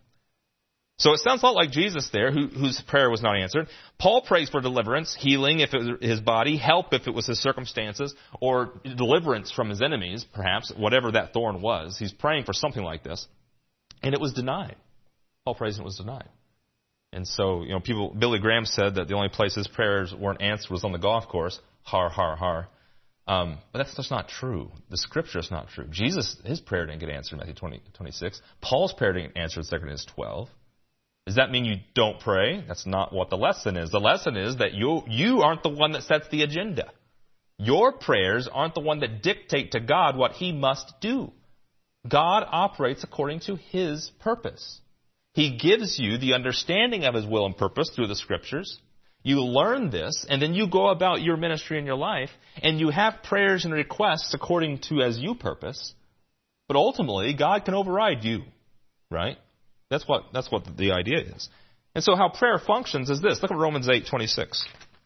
So it sounds a lot like Jesus there, whose prayer was not answered. Paul prays for deliverance, healing if it was his body, help if it was his circumstances, or deliverance from his enemies, perhaps, whatever that thorn was. He's praying for something like this. And it was denied. Paul prays and it was denied. And so, Billy Graham said that the only place his prayers weren't answered was on the golf course. Har, har, har. But that's just not true. The Scripture is not true. Jesus, his prayer didn't get answered in Matthew 26. Paul's prayer didn't get answered in 2 Corinthians 12. Does that mean you don't pray? That's not what the lesson is. The lesson is that you aren't the one that sets the agenda. Your prayers aren't the one that dictate to God what he must do. God operates according to his purpose. He gives you the understanding of his will and purpose through the Scriptures. You learn this, and then you go about your ministry in your life, and you have prayers and requests according to as you purpose. But ultimately, God can override you, right? That's what the idea is. And so how prayer functions is this. Look at Romans 8:26.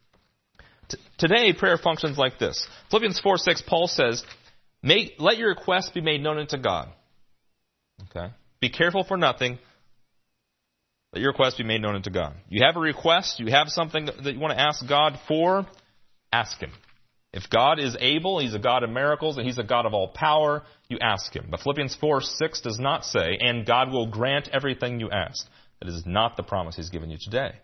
Today, prayer functions like this. Philippians 4:6, Paul says, let your requests be made known unto God. Okay? Be careful for nothing. Let your requests be made known unto God. You have a request, you have something that you want to ask God for, ask him. If God is able, He's a God of miracles, and He's a God of all power, you ask Him. But Philippians 4:6 does not say, and God will grant everything you ask. That is not the promise He's given you today.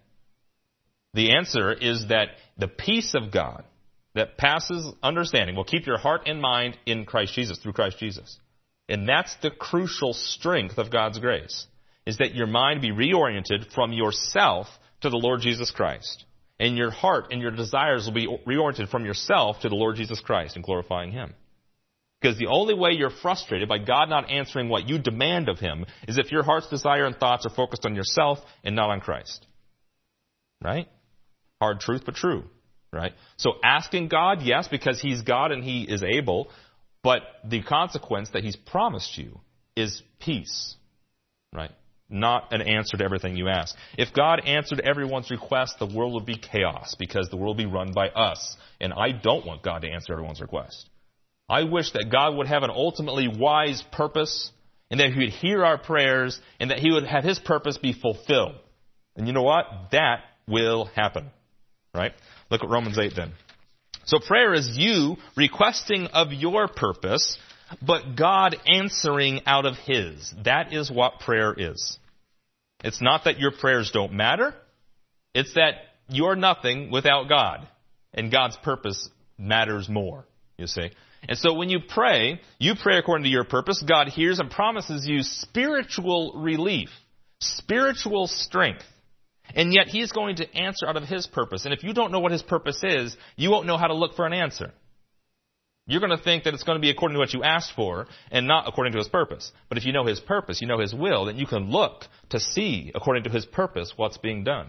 The answer is that the peace of God that passes understanding will keep your heart and mind in Christ Jesus, through Christ Jesus. And that's the crucial strength of God's grace, is that your mind be reoriented from yourself to the Lord Jesus Christ. And your heart and your desires will be reoriented from yourself to the Lord Jesus Christ and glorifying Him. Because the only way you're frustrated by God not answering what you demand of Him is if your heart's desire and thoughts are focused on yourself and not on Christ. Right? Hard truth, but true. Right? So asking God, yes, because He's God and He is able, but the consequence that He's promised you is peace. Right? Not an answer to everything you ask. If God answered everyone's request, the world would be chaos because the world would be run by us. And I don't want God to answer everyone's request. I wish that God would have an ultimately wise purpose and that He would hear our prayers and that He would have His purpose be fulfilled. And you know what? That will happen. Right? Look at Romans 8 then. So prayer is you requesting of your purpose, but God answering out of His. That is what prayer is. It's not that your prayers don't matter. It's that you're nothing without God. And God's purpose matters more, you see. And so when you pray according to your purpose. God hears and promises you spiritual relief, spiritual strength. And yet He's going to answer out of His purpose. And if you don't know what His purpose is, you won't know how to look for an answer. You're going to think that it's going to be according to what you asked for and not according to His purpose. But if you know His purpose, you know His will, then you can look to see, according to His purpose, what's being done.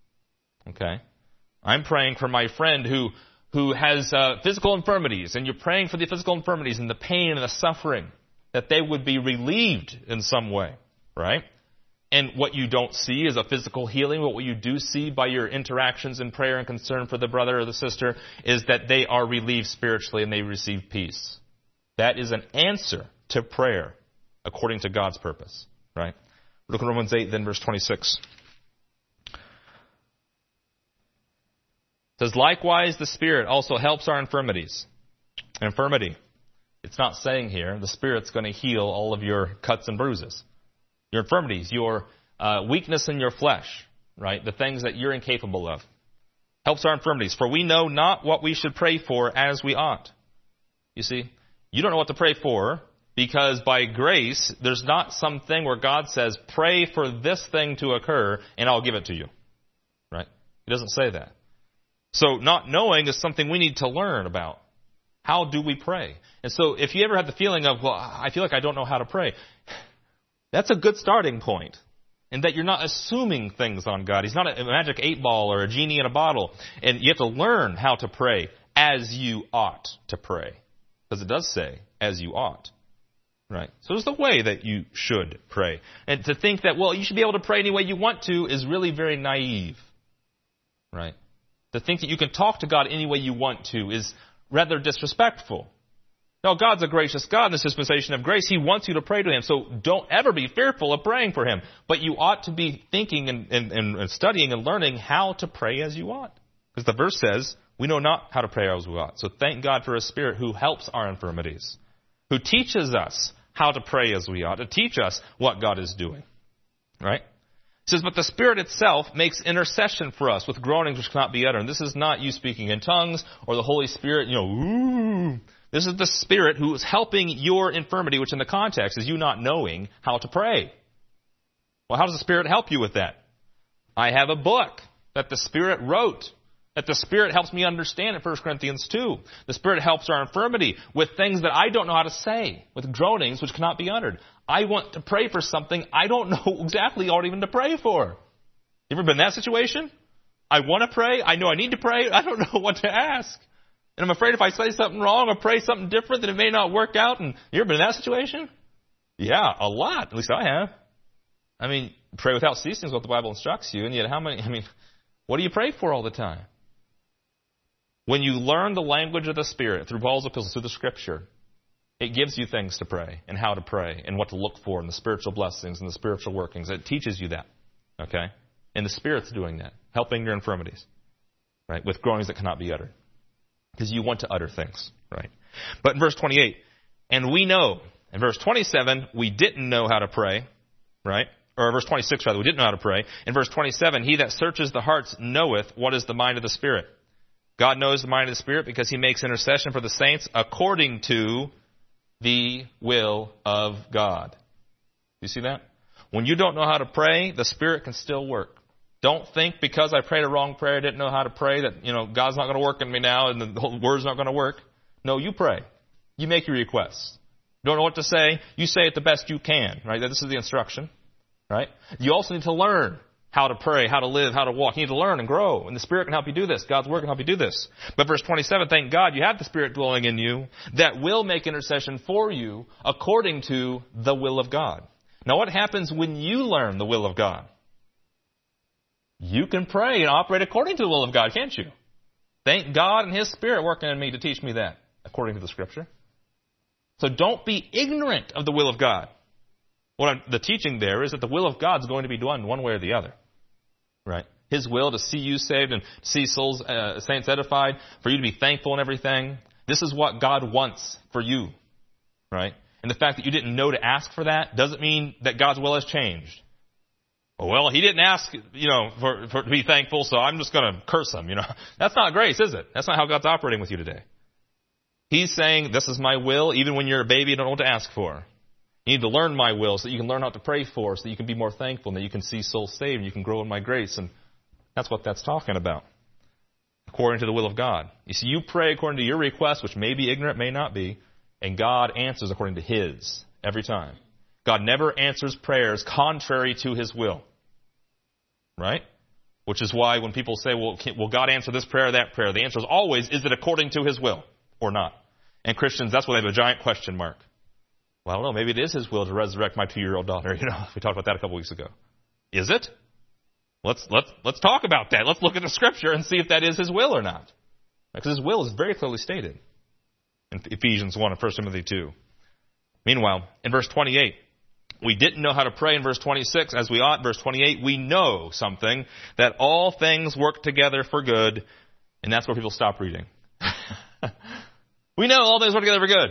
Okay? I'm praying for my friend who has physical infirmities, and you're praying for the physical infirmities and the pain and the suffering, that they would be relieved in some way. Right? And what you don't see is a physical healing. But what you do see by your interactions in prayer and concern for the brother or the sister is that they are relieved spiritually and they receive peace. That is an answer to prayer according to God's purpose. Right? Look at Romans 8, then verse 26. It says, likewise, the Spirit also helps our infirmities. Infirmity. It's not saying here the Spirit's going to heal all of your cuts and bruises. Your infirmities, your weakness in your flesh, right? The things that you're incapable of. Helps our infirmities. For we know not what we should pray for as we ought. You see, you don't know what to pray for because by grace, there's not something where God says, pray for this thing to occur and I'll give it to you. Right? He doesn't say that. So not knowing is something we need to learn about. How do we pray? And so if you ever have the feeling of, well, I feel like I don't know how to pray, that's a good starting point. And that you're not assuming things on God. He's not a magic 8-ball or a genie in a bottle. And you have to learn how to pray as you ought to pray. Because it does say, as you ought. Right? So there's the way that you should pray. And to think that, well, you should be able to pray any way you want to is really very naive. Right? To think that you can talk to God any way you want to is rather disrespectful. No, God's a gracious God in this dispensation of grace. He wants you to pray to Him. So don't ever be fearful of praying for Him. But you ought to be thinking and studying and learning how to pray as you ought. Because the verse says, we know not how to pray as we ought. So thank God for His Spirit who helps our infirmities. Who teaches us how to pray as we ought. To teach us what God is doing. Right? It says, but the Spirit itself makes intercession for us with groanings which cannot be uttered. And this is not you speaking in tongues or the Holy Spirit, ooh. This is the Spirit who is helping your infirmity, which in the context is you not knowing how to pray. Well, how does the Spirit help you with that? I have a book that the Spirit wrote, that the Spirit helps me understand in 1 Corinthians 2. The Spirit helps our infirmity with things that I don't know how to say, with groanings which cannot be uttered. I want to pray for something I don't know exactly what even to pray for. You ever been in that situation? I want to pray. I know I need to pray. I don't know what to ask. And I'm afraid if I say something wrong or pray something different, that it may not work out. And you ever been in that situation? Yeah, a lot. At least I have. I mean, pray without ceasing is what the Bible instructs you. And yet what do you pray for all the time? When you learn the language of the Spirit through Paul's epistles, through the Scripture, it gives you things to pray and how to pray and what to look for and the spiritual blessings and the spiritual workings. It teaches you that. Okay? And the Spirit's doing that, helping your infirmities. Right? With groanings that cannot be uttered. because you want to utter things, right? But in verse 28, and we know. In verse 27, we didn't know how to pray, right? Or verse 26, rather, we didn't know how to pray. In verse 27, he that searches the hearts knoweth what is the mind of the Spirit. God knows the mind of the Spirit because he makes intercession for the saints according to the will of God. You see that? When you don't know how to pray, the Spirit can still work. Don't think because I prayed a wrong prayer, I didn't know how to pray, that, God's not going to work in me now and the whole word's not going to work. No, you pray. You make your requests. Don't know what to say, you say it the best you can, right? This is the instruction, right? You also need to learn how to pray, how to live, how to walk. You need to learn and grow, and the Spirit can help you do this. God's Word can help you do this. But verse 27, thank God you have the Spirit dwelling in you that will make intercession for you according to the will of God. Now what happens when you learn the will of God? You can pray and operate according to the will of God, can't you? Thank God and His Spirit working in me to teach me that, according to the Scripture. So don't be ignorant of the will of God. The teaching there is that the will of God is going to be done one way or the other. Right? His will to see you saved and see souls, saints edified, for you to be thankful and everything. This is what God wants for you. Right? And the fact that you didn't know to ask for that doesn't mean that God's will has changed. Well, he didn't ask, for to be thankful, so I'm just going to curse him, That's not grace, is it? That's not how God's operating with you today. He's saying, this is my will, even when you're a baby, you don't know what to ask for. You need to learn my will so that you can learn how to pray for, so that you can be more thankful, and that you can see souls saved, and you can grow in my grace. And that's what that's talking about. According to the will of God. You see, you pray according to your request, which may be ignorant, may not be, and God answers according to His every time. God never answers prayers contrary to His will. Right? Which is why when people say, will God answer this prayer or that prayer? The answer is always, is it according to His will or not? And Christians, that's why they have a giant question mark. Well, I don't know, maybe it is His will to resurrect my 2-year-old daughter. We talked about that a couple weeks ago. Is it? Let's talk about that. Let's look at the Scripture and see if that is His will or not. Because His will is very clearly stated in Ephesians 1 and 1 Timothy 2. Meanwhile, in verse 28, we didn't know how to pray in verse 26 as we ought. Verse 28, we know something, that all things work together for good. And that's where people stop reading. We know all things work together for good.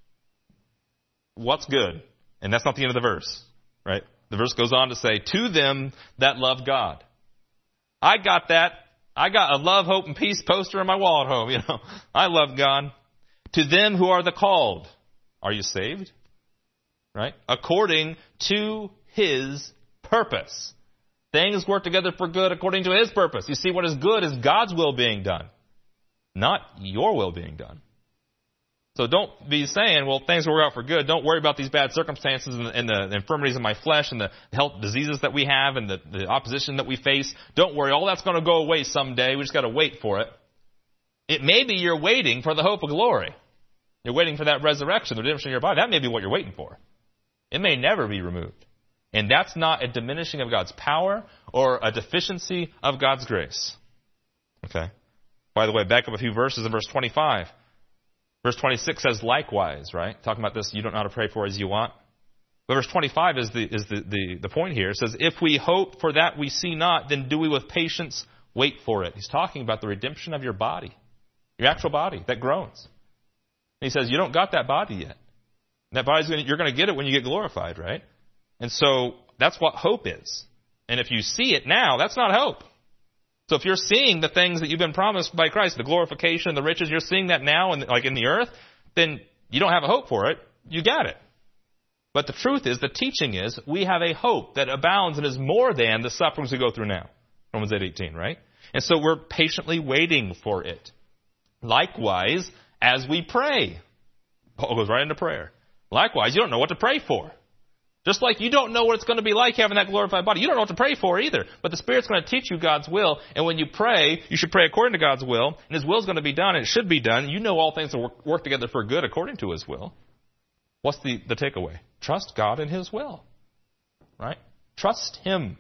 What's good? And that's not the end of the verse, right? The verse goes on to say, to them that love God. I got that. I got a love, hope, and peace poster on my wall at home. I love God. To them who are the called. Are you saved? Right? According to His purpose. Things work together for good according to His purpose. You see, what is good is God's will being done, not your will being done. So don't be saying, well, things will work out for good. Don't worry about these bad circumstances and the infirmities of my flesh and the health diseases that we have and the opposition that we face. Don't worry. All that's going to go away someday. We just got to wait for it. It may be you're waiting for the hope of glory. You're waiting for that resurrection, the redemption of your body. That may be what you're waiting for. It may never be removed. And that's not a diminishing of God's power or a deficiency of God's grace. Okay. By the way, back up a few verses in verse 25. Verse 26 says likewise, right? Talking about this, you don't know how to pray for as you want. But verse 25 is the point here. It says, if we hope for that we see not, then do we with patience wait for it. He's talking about the redemption of your body, your actual body that groans. And he says, you don't got that body yet. And that body's you're going to get it when you get glorified, right? And so that's what hope is. And if you see it now, that's not hope. So if you're seeing the things that you've been promised by Christ, the glorification, the riches, you're seeing that now in the earth, then you don't have a hope for it. You got it. But the truth is, the teaching is, we have a hope that abounds and is more than the sufferings we go through now. Romans 8:18, right? And so we're patiently waiting for it. Likewise, as we pray. Paul goes right into prayer. Likewise, you don't know what to pray for. Just like you don't know what it's going to be like having that glorified body. You don't know what to pray for either. But the Spirit's going to teach you God's will. And when you pray, you should pray according to God's will. And His will is going to be done, and it should be done. You know all things will work together for good according to His will. What's the takeaway? Trust God and His will. Right? Trust Him.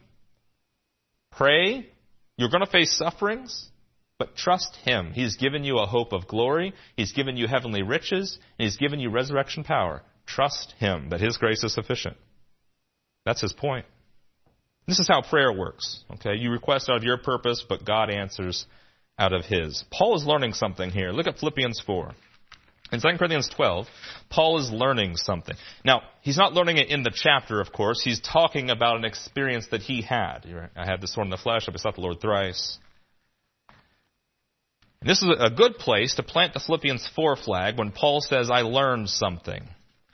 Pray. You're going to face sufferings, but trust Him. He's given you a hope of glory. He's given you heavenly riches. And He's given you resurrection power. Trust Him, that His grace is sufficient. That's his point. This is how prayer works. Okay, you request out of your purpose, but God answers out of his. Paul is learning something here. Look at Philippians 4. In 2 Corinthians 12, Paul is learning something. Now, he's not learning it in the chapter, of course. He's talking about an experience that he had. I had this sword in the flesh. I besought the Lord thrice. And this is a good place to plant the Philippians 4 flag when Paul says, I learned something.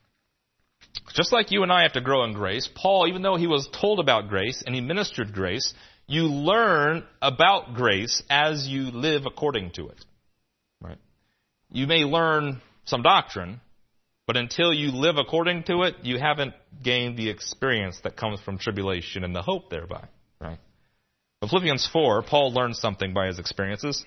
Just like you and I have to grow in grace, Paul, even though he was told about grace and he ministered grace, you learn about grace as you live according to it. Right? You may learn some doctrine, but until you live according to it, you haven't gained the experience that comes from tribulation and the hope thereby. Right? In Philippians 4, Paul learned something by his experiences.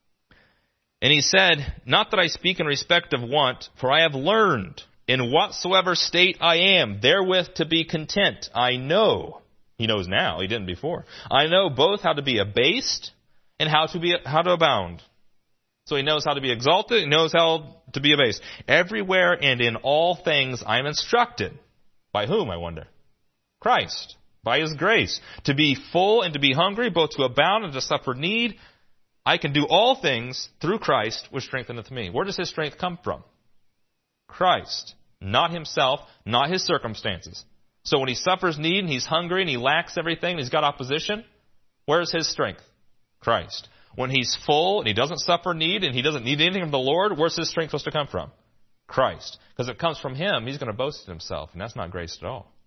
And he said, not that I speak in respect of want, for I have learned in whatsoever state I am, therewith to be content. I know, he knows now, he didn't before. I know both how to be abased and how to abound. So he knows how to be exalted, he knows how to be abased. Everywhere and in all things I am instructed. By whom, I wonder? Christ, by his grace. To be full and to be hungry, both to abound and to suffer need. I can do all things through Christ, which strengtheneth me. Where does his strength come from? Christ. Not himself, not his circumstances. So when he suffers need and he's hungry and he lacks everything and he's got opposition, where's his strength? Christ. When he's full and he doesn't suffer need and he doesn't need anything from the Lord, where's his strength supposed to come from? Christ. Because if it comes from him, he's going to boast in himself, and that's not grace at all.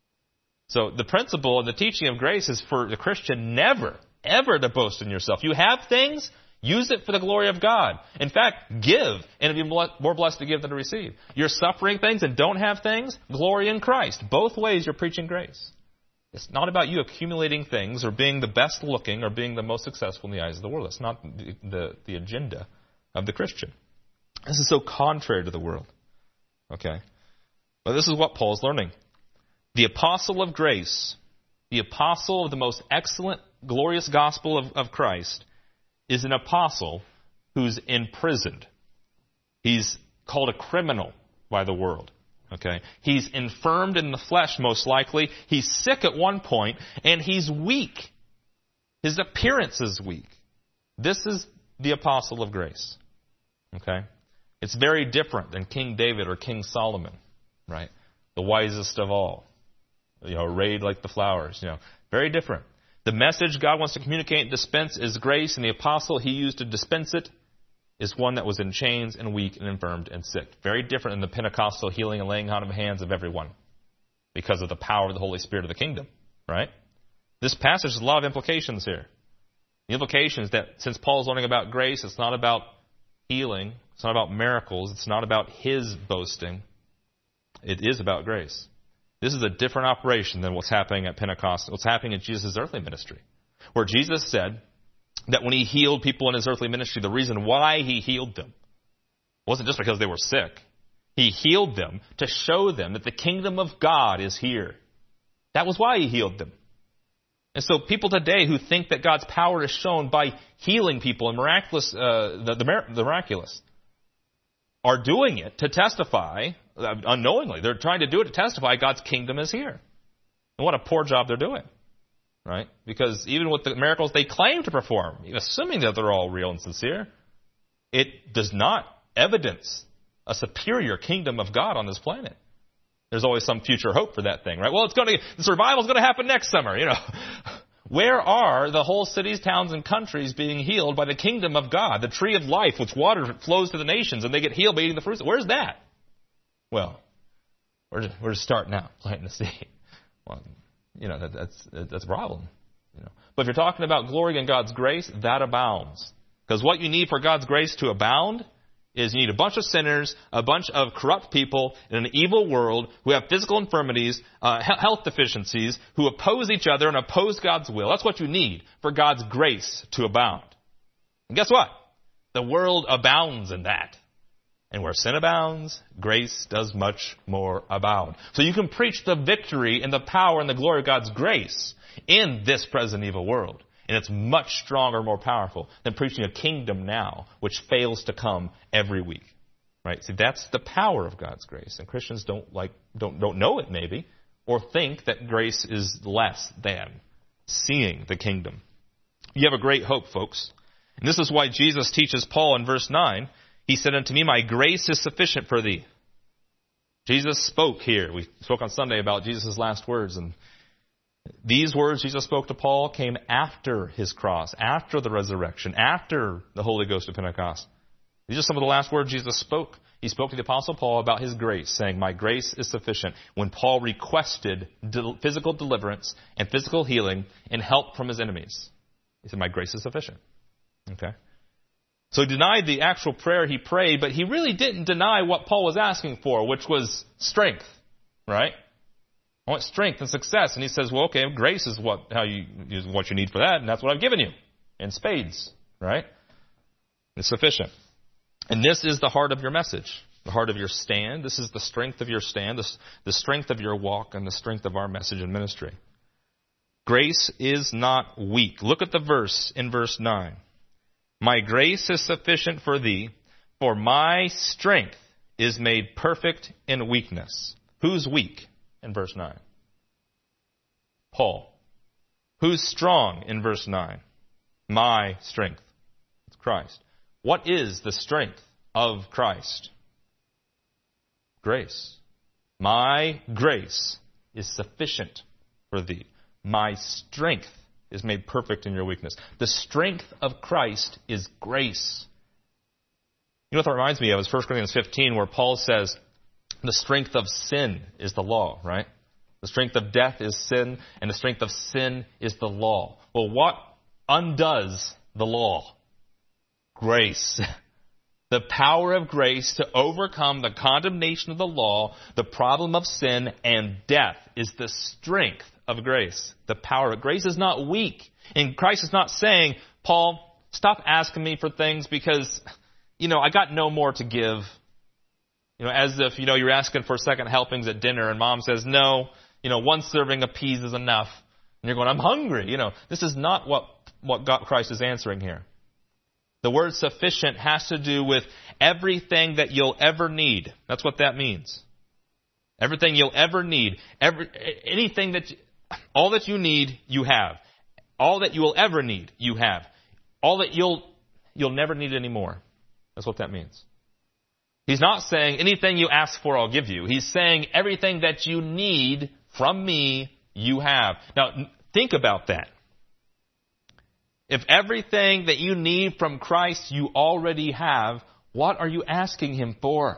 So the principle and the teaching of grace is for the Christian never, ever to boast in yourself. You have things, use it for the glory of God. In fact, give, and it'll be more blessed to give than to receive. You're suffering things and don't have things, glory in Christ. Both ways you're preaching grace. It's not about you accumulating things or being the best looking or being the most successful in the eyes of the world. That's not the agenda of the Christian. This is so contrary to the world. Okay? But this is what Paul's learning. The apostle of grace, the apostle of the most excellent, glorious gospel of Christ, is an apostle who's imprisoned. He's called a criminal by the world. Okay? He's infirmed in the flesh, most likely. He's sick at one point, and he's weak. His appearance is weak. This is the apostle of grace. Okay? It's very different than King David or King Solomon, right? The wisest of all. Arrayed like the flowers, Very different. The message God wants to communicate and dispense is grace, and the apostle he used to dispense it is one that was in chains and weak and infirmed and sick. Very different than the Pentecostal healing and laying on of hands of everyone because of the power of the Holy Spirit of the kingdom, right? This passage has a lot of implications here. The implication is that since Paul's learning about grace, it's not about healing, it's not about miracles, it's not about his boasting. It is about grace. This is a different operation than what's happening at Pentecost, what's happening in Jesus' earthly ministry, where Jesus said that when he healed people in his earthly ministry, the reason why he healed them wasn't just because they were sick. He healed them to show them that the kingdom of God is here. That was why he healed them. And so people today who think that God's power is shown by healing people and the miraculous are doing it to testify, unknowingly. They're trying to do it to testify God's kingdom is here. And what a poor job they're doing. Right? Because even with the miracles they claim to perform, assuming that they're all real and sincere, it does not evidence a superior kingdom of God on this planet. There's always some future hope for that thing, right? Well, the survival's going to happen next summer, Where are the whole cities, towns, and countries being healed by the kingdom of God, the tree of life, which water flows to the nations, and they get healed by eating the fruits? Where's that? Well, we're just starting out, planting the seed. Well, that's a problem. But if you're talking about glory in God's grace, that abounds. Because what you need for God's grace to abound is you need a bunch of sinners, a bunch of corrupt people in an evil world who have physical infirmities, health deficiencies, who oppose each other and oppose God's will. That's what you need for God's grace to abound. And guess what? The world abounds in that. And where sin abounds, grace does much more abound. So you can preach the victory and the power and the glory of God's grace in this present evil world. And it's much stronger, more powerful than preaching a kingdom now, which fails to come every week. Right? See, that's the power of God's grace. And Christians don't know it maybe, or think that grace is less than seeing the kingdom. You have a great hope, folks. And this is why Jesus teaches Paul in verse 9. He said unto me, my grace is sufficient for thee. Jesus spoke here. We spoke on Sunday about Jesus' last words. And these words Jesus spoke to Paul came after his cross, after the resurrection, after the Holy Ghost of Pentecost. These are some of the last words Jesus spoke. He spoke to the Apostle Paul about his grace, saying, my grace is sufficient. When Paul requested physical deliverance and physical healing and help from his enemies, he said, my grace is sufficient. Okay? So he denied the actual prayer he prayed, but he really didn't deny what Paul was asking for, which was strength, right? I want strength and success. And he says, well, okay, grace is what you need for that, and that's what I've given you. In spades, right? It's sufficient. And this is the heart of your message, the heart of your stand. This is the strength of your stand, the strength of your walk, and the strength of our message and ministry. Grace is not weak. Look at the verse in verse 9. My grace is sufficient for thee, for my strength is made perfect in weakness. Who's weak in verse 9? Paul. Who's strong in verse 9? My strength. It's Christ. What is the strength of Christ? Grace. My grace is sufficient for thee. My strength is made perfect in your weakness. The strength of Christ is grace. You know what that reminds me of is 1 Corinthians 15, where Paul says, the strength of sin is the law, right? The strength of death is sin, and the strength of sin is the law. Well, what undoes the law? Grace. The power of grace to overcome the condemnation of the law, the problem of sin, and death is the strength of grace. The power of grace is not weak. And Christ is not saying, Paul, stop asking me for things because, I got no more to give. As if, you're asking for second helpings at dinner and mom says, no, one serving of peas is enough. And you're going, I'm hungry. This is not what Christ is answering here. The word sufficient has to do with everything that you'll ever need. That's what that means. Everything you'll ever need. All that you need, you have. All that you will ever need, you have. All that you'll never need anymore. That's what that means. He's not saying anything you ask for, I'll give you. He's saying everything that you need from me, you have. Now, think about that. If everything that you need from Christ you already have, what are you asking Him for?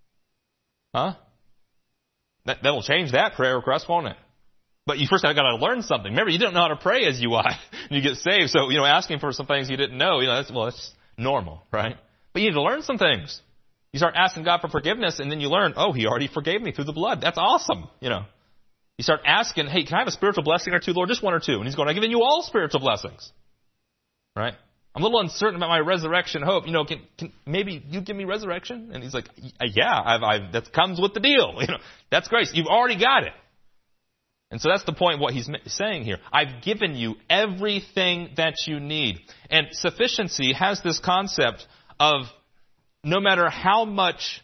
Huh? That'll change that prayer request, won't it? But you first got to learn something. Remember, you didn't know how to pray as you get saved. So, asking for some things you didn't know, that's normal, right? But you need to learn some things. You start asking God for forgiveness, and then you learn, oh, He already forgave me through the blood. That's awesome, You start asking, hey, can I have a spiritual blessing or two, Lord? Just one or two. And He's going, I've given you all spiritual blessings. Right? I'm a little uncertain about my resurrection hope. Can maybe you give me resurrection? And He's like, yeah, that comes with the deal. That's grace. You've already got it. And so that's the point of what He's saying here. I've given you everything that you need. And sufficiency has this concept of no matter how much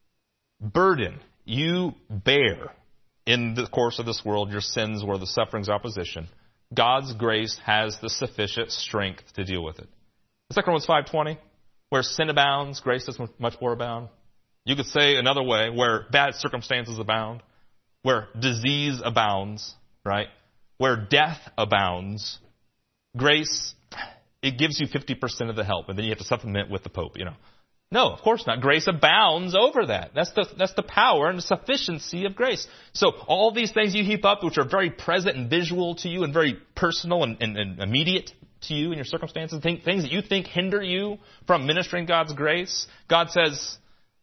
burden you bear in the course of this world, your sins or the sufferings, opposition, God's grace has the sufficient strength to deal with it. It's like Romans 5:20, where sin abounds, grace does much more abound. You could say another way, where bad circumstances abound, where disease abounds, right? Where death abounds, grace, it gives you 50% of the help, and then you have to supplement with the Pope, No, of course not. Grace abounds over that. That's the power and the sufficiency of grace. So all these things you heap up, which are very present and visual to you and very personal and immediate to you in your circumstances, things that you think hinder you from ministering God's grace, God says,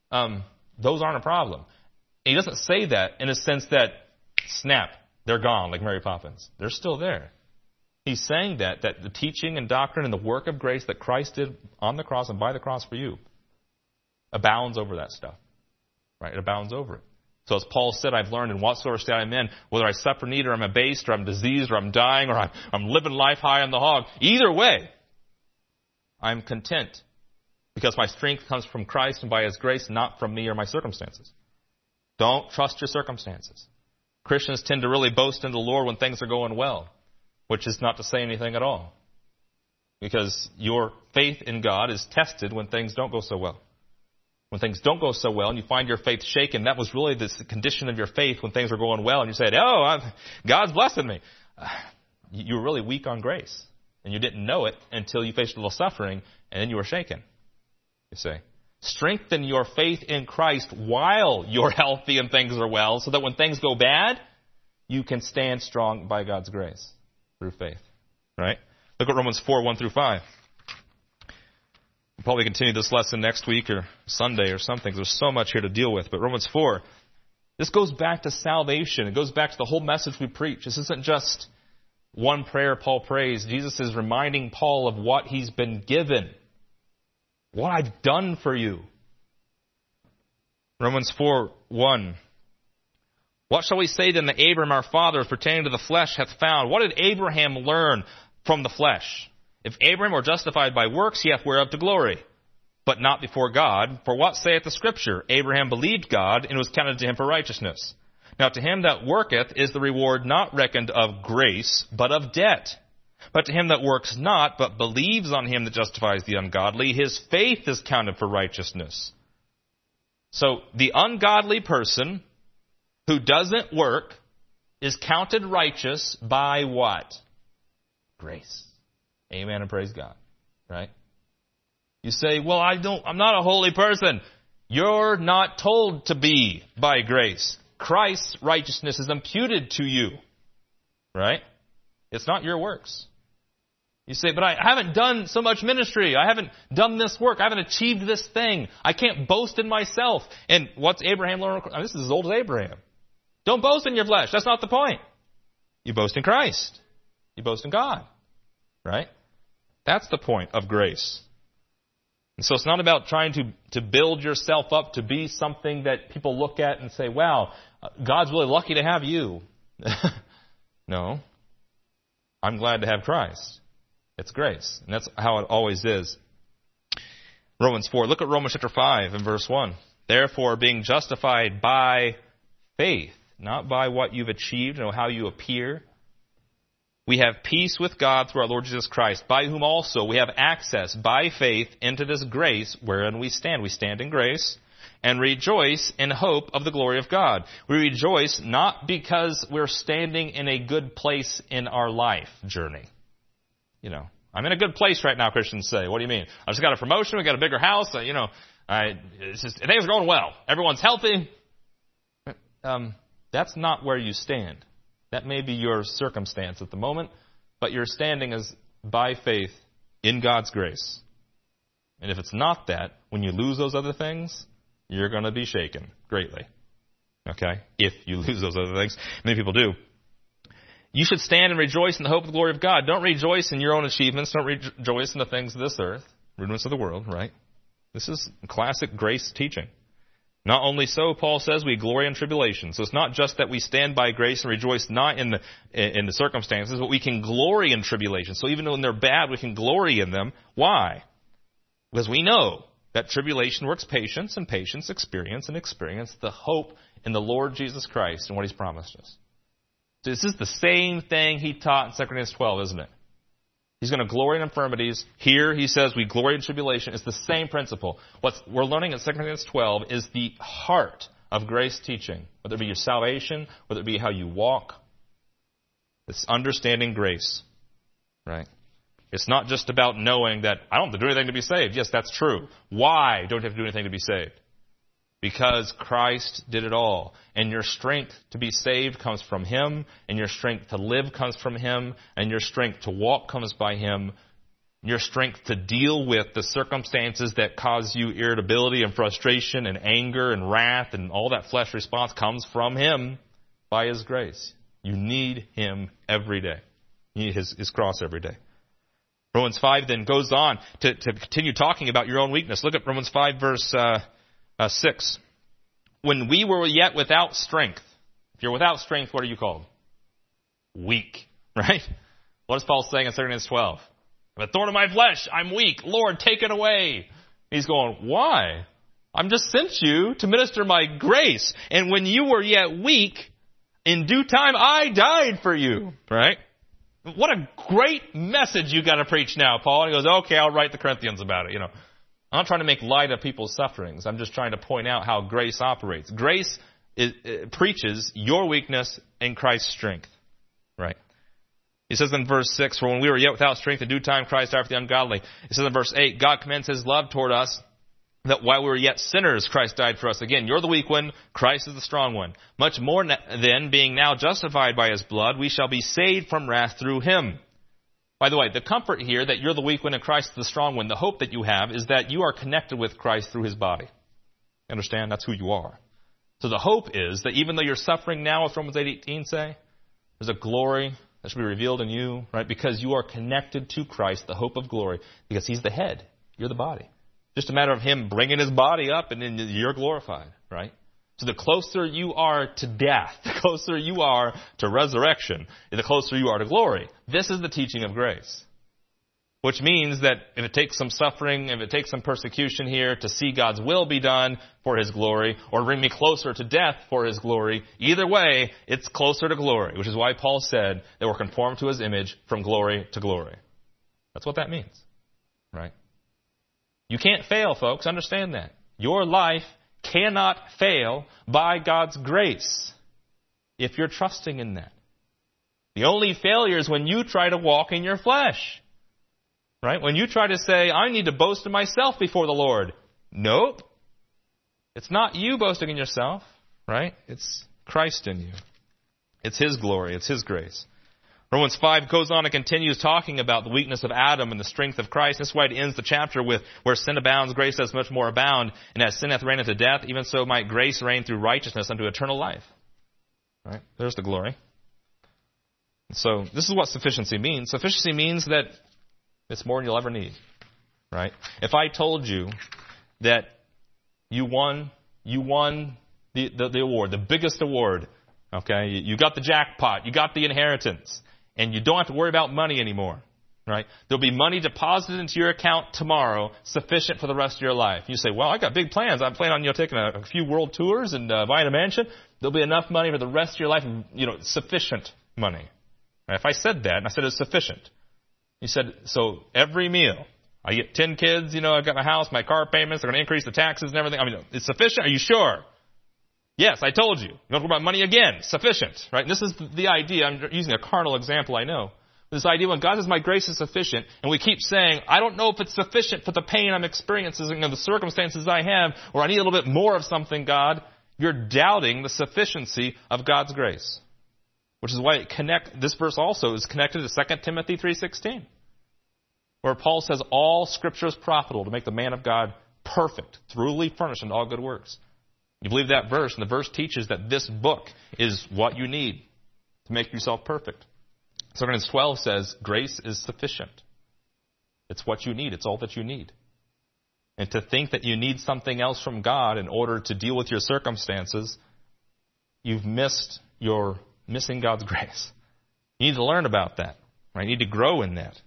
those aren't a problem. And He doesn't say that in a sense that, snap, they're gone like Mary Poppins. They're still there. He's saying that the teaching and doctrine and the work of grace that Christ did on the cross and by the cross for you abounds over that stuff. Right? It abounds over it. So as Paul said, I've learned in whatsoever state I'm in, whether I suffer need or I'm abased or I'm diseased or I'm dying or I'm living life high on the hog, either way, I'm content because my strength comes from Christ and by His grace, not from me or my circumstances. Don't trust your circumstances. Christians tend to really boast in the Lord when things are going well, which is not to say anything at all. Because your faith in God is tested when things don't go so well. When things don't go so well and you find your faith shaken, that was really the condition of your faith when things were going well. And you said, God's blessing me. You were really weak on grace. And you didn't know it until you faced a little suffering, and then you were shaken. You see. Strengthen your faith in Christ while you're healthy and things are well, so that when things go bad, you can stand strong by God's grace through faith. Right? Look at Romans 4, 1 through 5. We'll probably continue this lesson next week or Sunday or something. There's so much here to deal with. But Romans 4, this goes back to salvation. It goes back to the whole message we preach. This isn't just one prayer Paul prays. Jesus is reminding Paul of what he's been given. What I've done for you. Romans 4, 1. What shall we say then that Abraham our father pertaining to the flesh hath found? What did Abraham learn from the flesh? If Abraham were justified by works, he hath whereof to glory, but not before God. For what saith the Scripture? Abraham believed God, and it was counted to him for righteousness. Now to him that worketh is the reward not reckoned of grace, but of debt. But to him that works not, but believes on him that justifies the ungodly, his faith is counted for righteousness. So the ungodly person who doesn't work is counted righteous by what? Grace. Amen and praise God. Right? You say, well, I'm not a holy person. You're not told to be by grace. Christ's righteousness is imputed to you. Right? It's not your works. You say, but I haven't done so much ministry. I haven't done this work. I haven't achieved this thing. I can't boast in myself. And what's Abraham learned? This is as old as Abraham. Don't boast in your flesh. That's not the point. You boast in Christ. You boast in God. Right? That's the point of grace. And so it's not about trying to build yourself up to be something that people look at and say, wow, God's really lucky to have you. No. I'm glad to have Christ. It's grace. And that's how it always is. Romans 4. Look at Romans chapter 5 and verse 1. Therefore, being justified by faith, not by what you've achieved, how you appear, we have peace with God through our Lord Jesus Christ, by whom also we have access by faith into this grace wherein we stand. We stand in grace and rejoice in hope of the glory of God. We rejoice not because we're standing in a good place in our life journey. I'm in a good place right now, Christians say. What do you mean? I just got a promotion. We got a bigger house. Things are going well. Everyone's healthy. That's not where you stand. That may be your circumstance at the moment, but your standing is by faith in God's grace. And if it's not that, when you lose those other things, you're going to be shaken greatly. Okay? If you lose those other things. Many people do. You should stand and rejoice in the hope of the glory of God. Don't rejoice in your own achievements. Don't rejoice in the things of this earth, rudiments of the world, right? This is classic grace teaching. Not only so, Paul says, we glory in tribulation. So it's not just that we stand by grace and rejoice not in the circumstances, but we can glory in tribulation. So even when they're bad, we can glory in them. Why? Because we know that tribulation works patience, and patience experience, and experience the hope in the Lord Jesus Christ and what He's promised us. This is the same thing he taught in 2 Corinthians 12, isn't it? He's going to glory in infirmities. Here he says we glory in tribulation. It's the same principle. What we're learning in 2 Corinthians 12 is the heart of grace teaching. Whether it be your salvation, whether it be how you walk. It's understanding grace. Right? It's not just about knowing that I don't have to do anything to be saved. Yes, that's true. Why don't you have to do anything to be saved? Because Christ did it all. And your strength to be saved comes from Him. And your strength to live comes from Him. And your strength to walk comes by Him. Your strength to deal with the circumstances that cause you irritability and frustration and anger and wrath and all that flesh response comes from Him by His grace. You need Him every day. You need His cross every day. Romans 5 then goes on to continue talking about your own weakness. Look at Romans 5 verse 6. When we were yet without strength. If you're without strength, what are you called? Weak. Right? What is Paul saying in 2 Corinthians 12? I'm a thorn in my flesh. I'm weak. Lord, take it away. He's going, why? I'm just sent you to minister my grace. And when you were yet weak, in due time I died for you. Right? What a great message you got to preach now, Paul. And he goes, okay, I'll write the Corinthians about it. I'm not trying to make light of people's sufferings. I'm just trying to point out how grace operates. Grace preaches your weakness and Christ's strength. Right? He says in verse 6, for when we were yet without strength, in due time Christ died for the ungodly. He says in verse 8, God commends his love toward us, that while we were yet sinners, Christ died for us. Again, you're the weak one, Christ is the strong one. Much more then, being now justified by his blood, we shall be saved from wrath through him. By the way, the comfort here that you're the weak one and Christ is the strong one, the hope that you have is that you are connected with Christ through his body. Understand? That's who you are. So the hope is that even though you're suffering now, as Romans 8:18 say, there's a glory that should be revealed in you, right? Because you are connected to Christ, the hope of glory, because he's the head. You're the body. Just a matter of him bringing his body up and then you're glorified, right? So the closer you are to death, the closer you are to resurrection, the closer you are to glory. This is the teaching of grace. Which means that if it takes some suffering, if it takes some persecution here to see God's will be done for his glory, or bring me closer to death for his glory, either way, it's closer to glory, which is why Paul said that we're conformed to his image from glory to glory. That's what that means, right? You can't fail, folks. Understand that. Your life cannot fail by God's grace if you're trusting in that. The only failure is when you try to walk in your flesh. Right? When you try to say, I need to boast in myself before the Lord. Nope. It's not you boasting in yourself. Right? It's Christ in you. It's his glory. It's his grace. Romans 5 goes on and continues talking about the weakness of Adam and the strength of Christ. That's why it ends the chapter with, where sin abounds, grace does much more abound. And as sin hath reigned unto death, even so might grace reign through righteousness unto eternal life. Right? There's the glory. So this is what sufficiency means. Sufficiency means that it's more than you'll ever need. Right? If I told you that you won the award, the biggest award, okay? You got the jackpot, you got the inheritance. And you don't have to worry about money anymore, right? There'll be money deposited into your account tomorrow, sufficient for the rest of your life. You say, well, I got big plans. I'm planning on taking a few world tours and buying a mansion. There'll be enough money for the rest of your life, sufficient money. Right? If I said that, and I said it's sufficient, you said, so every meal, I get 10 kids, I've got my house, my car payments, they're going to increase the taxes and everything. It's sufficient? Are you sure? Yes, I told you. You don't talk about money again. Sufficient, right? This is the idea. I'm using a carnal example, I know. This idea when God says my grace is sufficient, and we keep saying, I don't know if it's sufficient for the pain I'm experiencing, the circumstances I have, or I need a little bit more of something, God, you're doubting the sufficiency of God's grace. Which is why this verse also is connected to 2 Timothy 3:16, where Paul says all Scripture is profitable to make the man of God perfect, thoroughly furnished in all good works. You believe that verse, and the verse teaches that this book is what you need to make yourself perfect. 2 Corinthians 12 says, grace is sufficient. It's what you need. It's all that you need. And to think that you need something else from God in order to deal with your circumstances, you've missing God's grace. You need to learn about that. Right? You need to grow in that.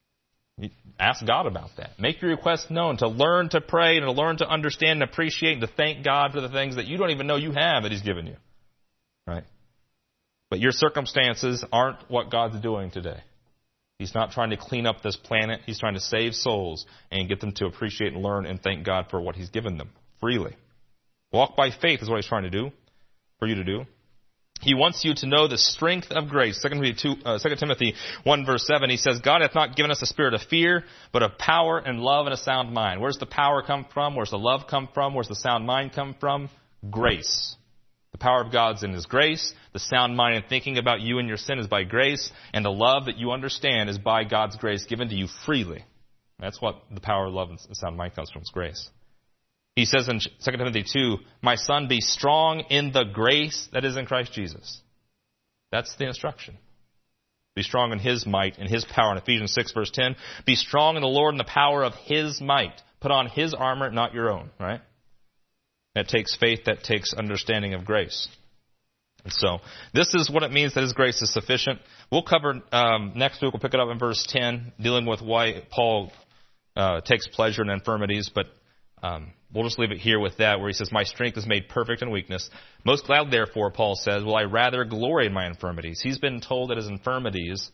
Ask God about that. Make your requests known, to learn to pray and to learn to understand and appreciate and to thank God for the things that you don't even know you have that he's given you. Right? But your circumstances aren't what God's doing today. He's not trying to clean up this planet. He's trying to save souls and get them to appreciate and learn and thank God for what he's given them freely. Walk by faith is what he's trying to do, for you to do. He wants you to know the strength of grace. 2 Timothy 1 verse 7, he says, God hath not given us a spirit of fear, but of power and love and a sound mind. Where's the power come from? Where's the love come from? Where's the sound mind come from? Grace. The power of God's in his grace. The sound mind and thinking about you and your sin is by grace. And the love that you understand is by God's grace given to you freely. That's what the power of love and sound mind comes from, is grace. He says in 2 Timothy 2, my son, be strong in the grace that is in Christ Jesus. That's the instruction. Be strong in his might and his power. In Ephesians 6 verse 10, be strong in the Lord and the power of his might. Put on his armor, not your own, right? That takes faith, that takes understanding of grace. And so, this is what it means that his grace is sufficient. We'll cover next week, we'll pick it up in verse 10, dealing with why Paul takes pleasure in infirmities, but we'll just leave it here with that, where he says, my strength is made perfect in weakness. Most glad, therefore, Paul says, will I rather glory in my infirmities. He's been told that his infirmities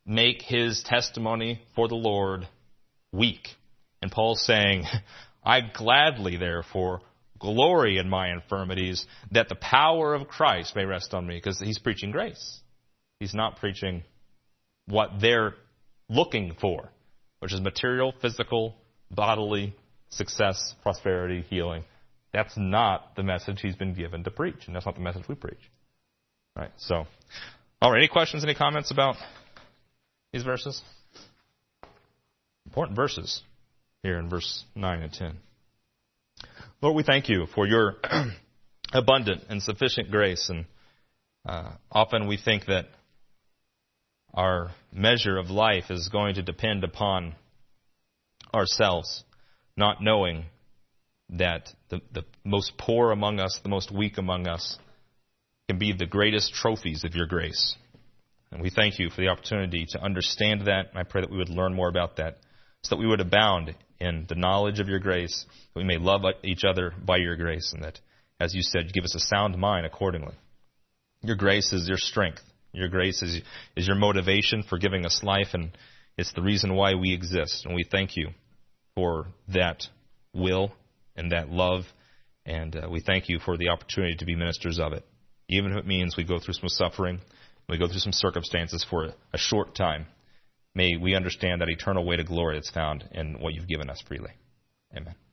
make his testimony for the Lord weak. And Paul's saying, I gladly, therefore, glory in my infirmities, that the power of Christ may rest on me. Because he's preaching grace. He's not preaching what they're looking for, which is material, physical, bodily success, prosperity, healing. That's not the message he's been given to preach, and that's not the message we preach. Right? So, all right, any questions, any comments about these verses? Important verses here in verse 9 and 10. Lord, we thank you for your abundant and sufficient grace. And often we think that our measure of life is going to depend upon ourselves, not knowing that the most poor among us, the most weak among us, can be the greatest trophies of your grace. And we thank you for the opportunity to understand that. And I pray that we would learn more about that, so that we would abound in the knowledge of your grace, that we may love each other by your grace, and that, as you said, you give us a sound mind accordingly. Your grace is your strength. Your grace is your motivation for giving us life, and it's the reason why we exist. And we thank you for that will and that love, and we thank you for the opportunity to be ministers of it. Even if it means we go through some suffering, we go through some circumstances for a short time, may we understand that eternal way to glory that's found in what you've given us freely. Amen.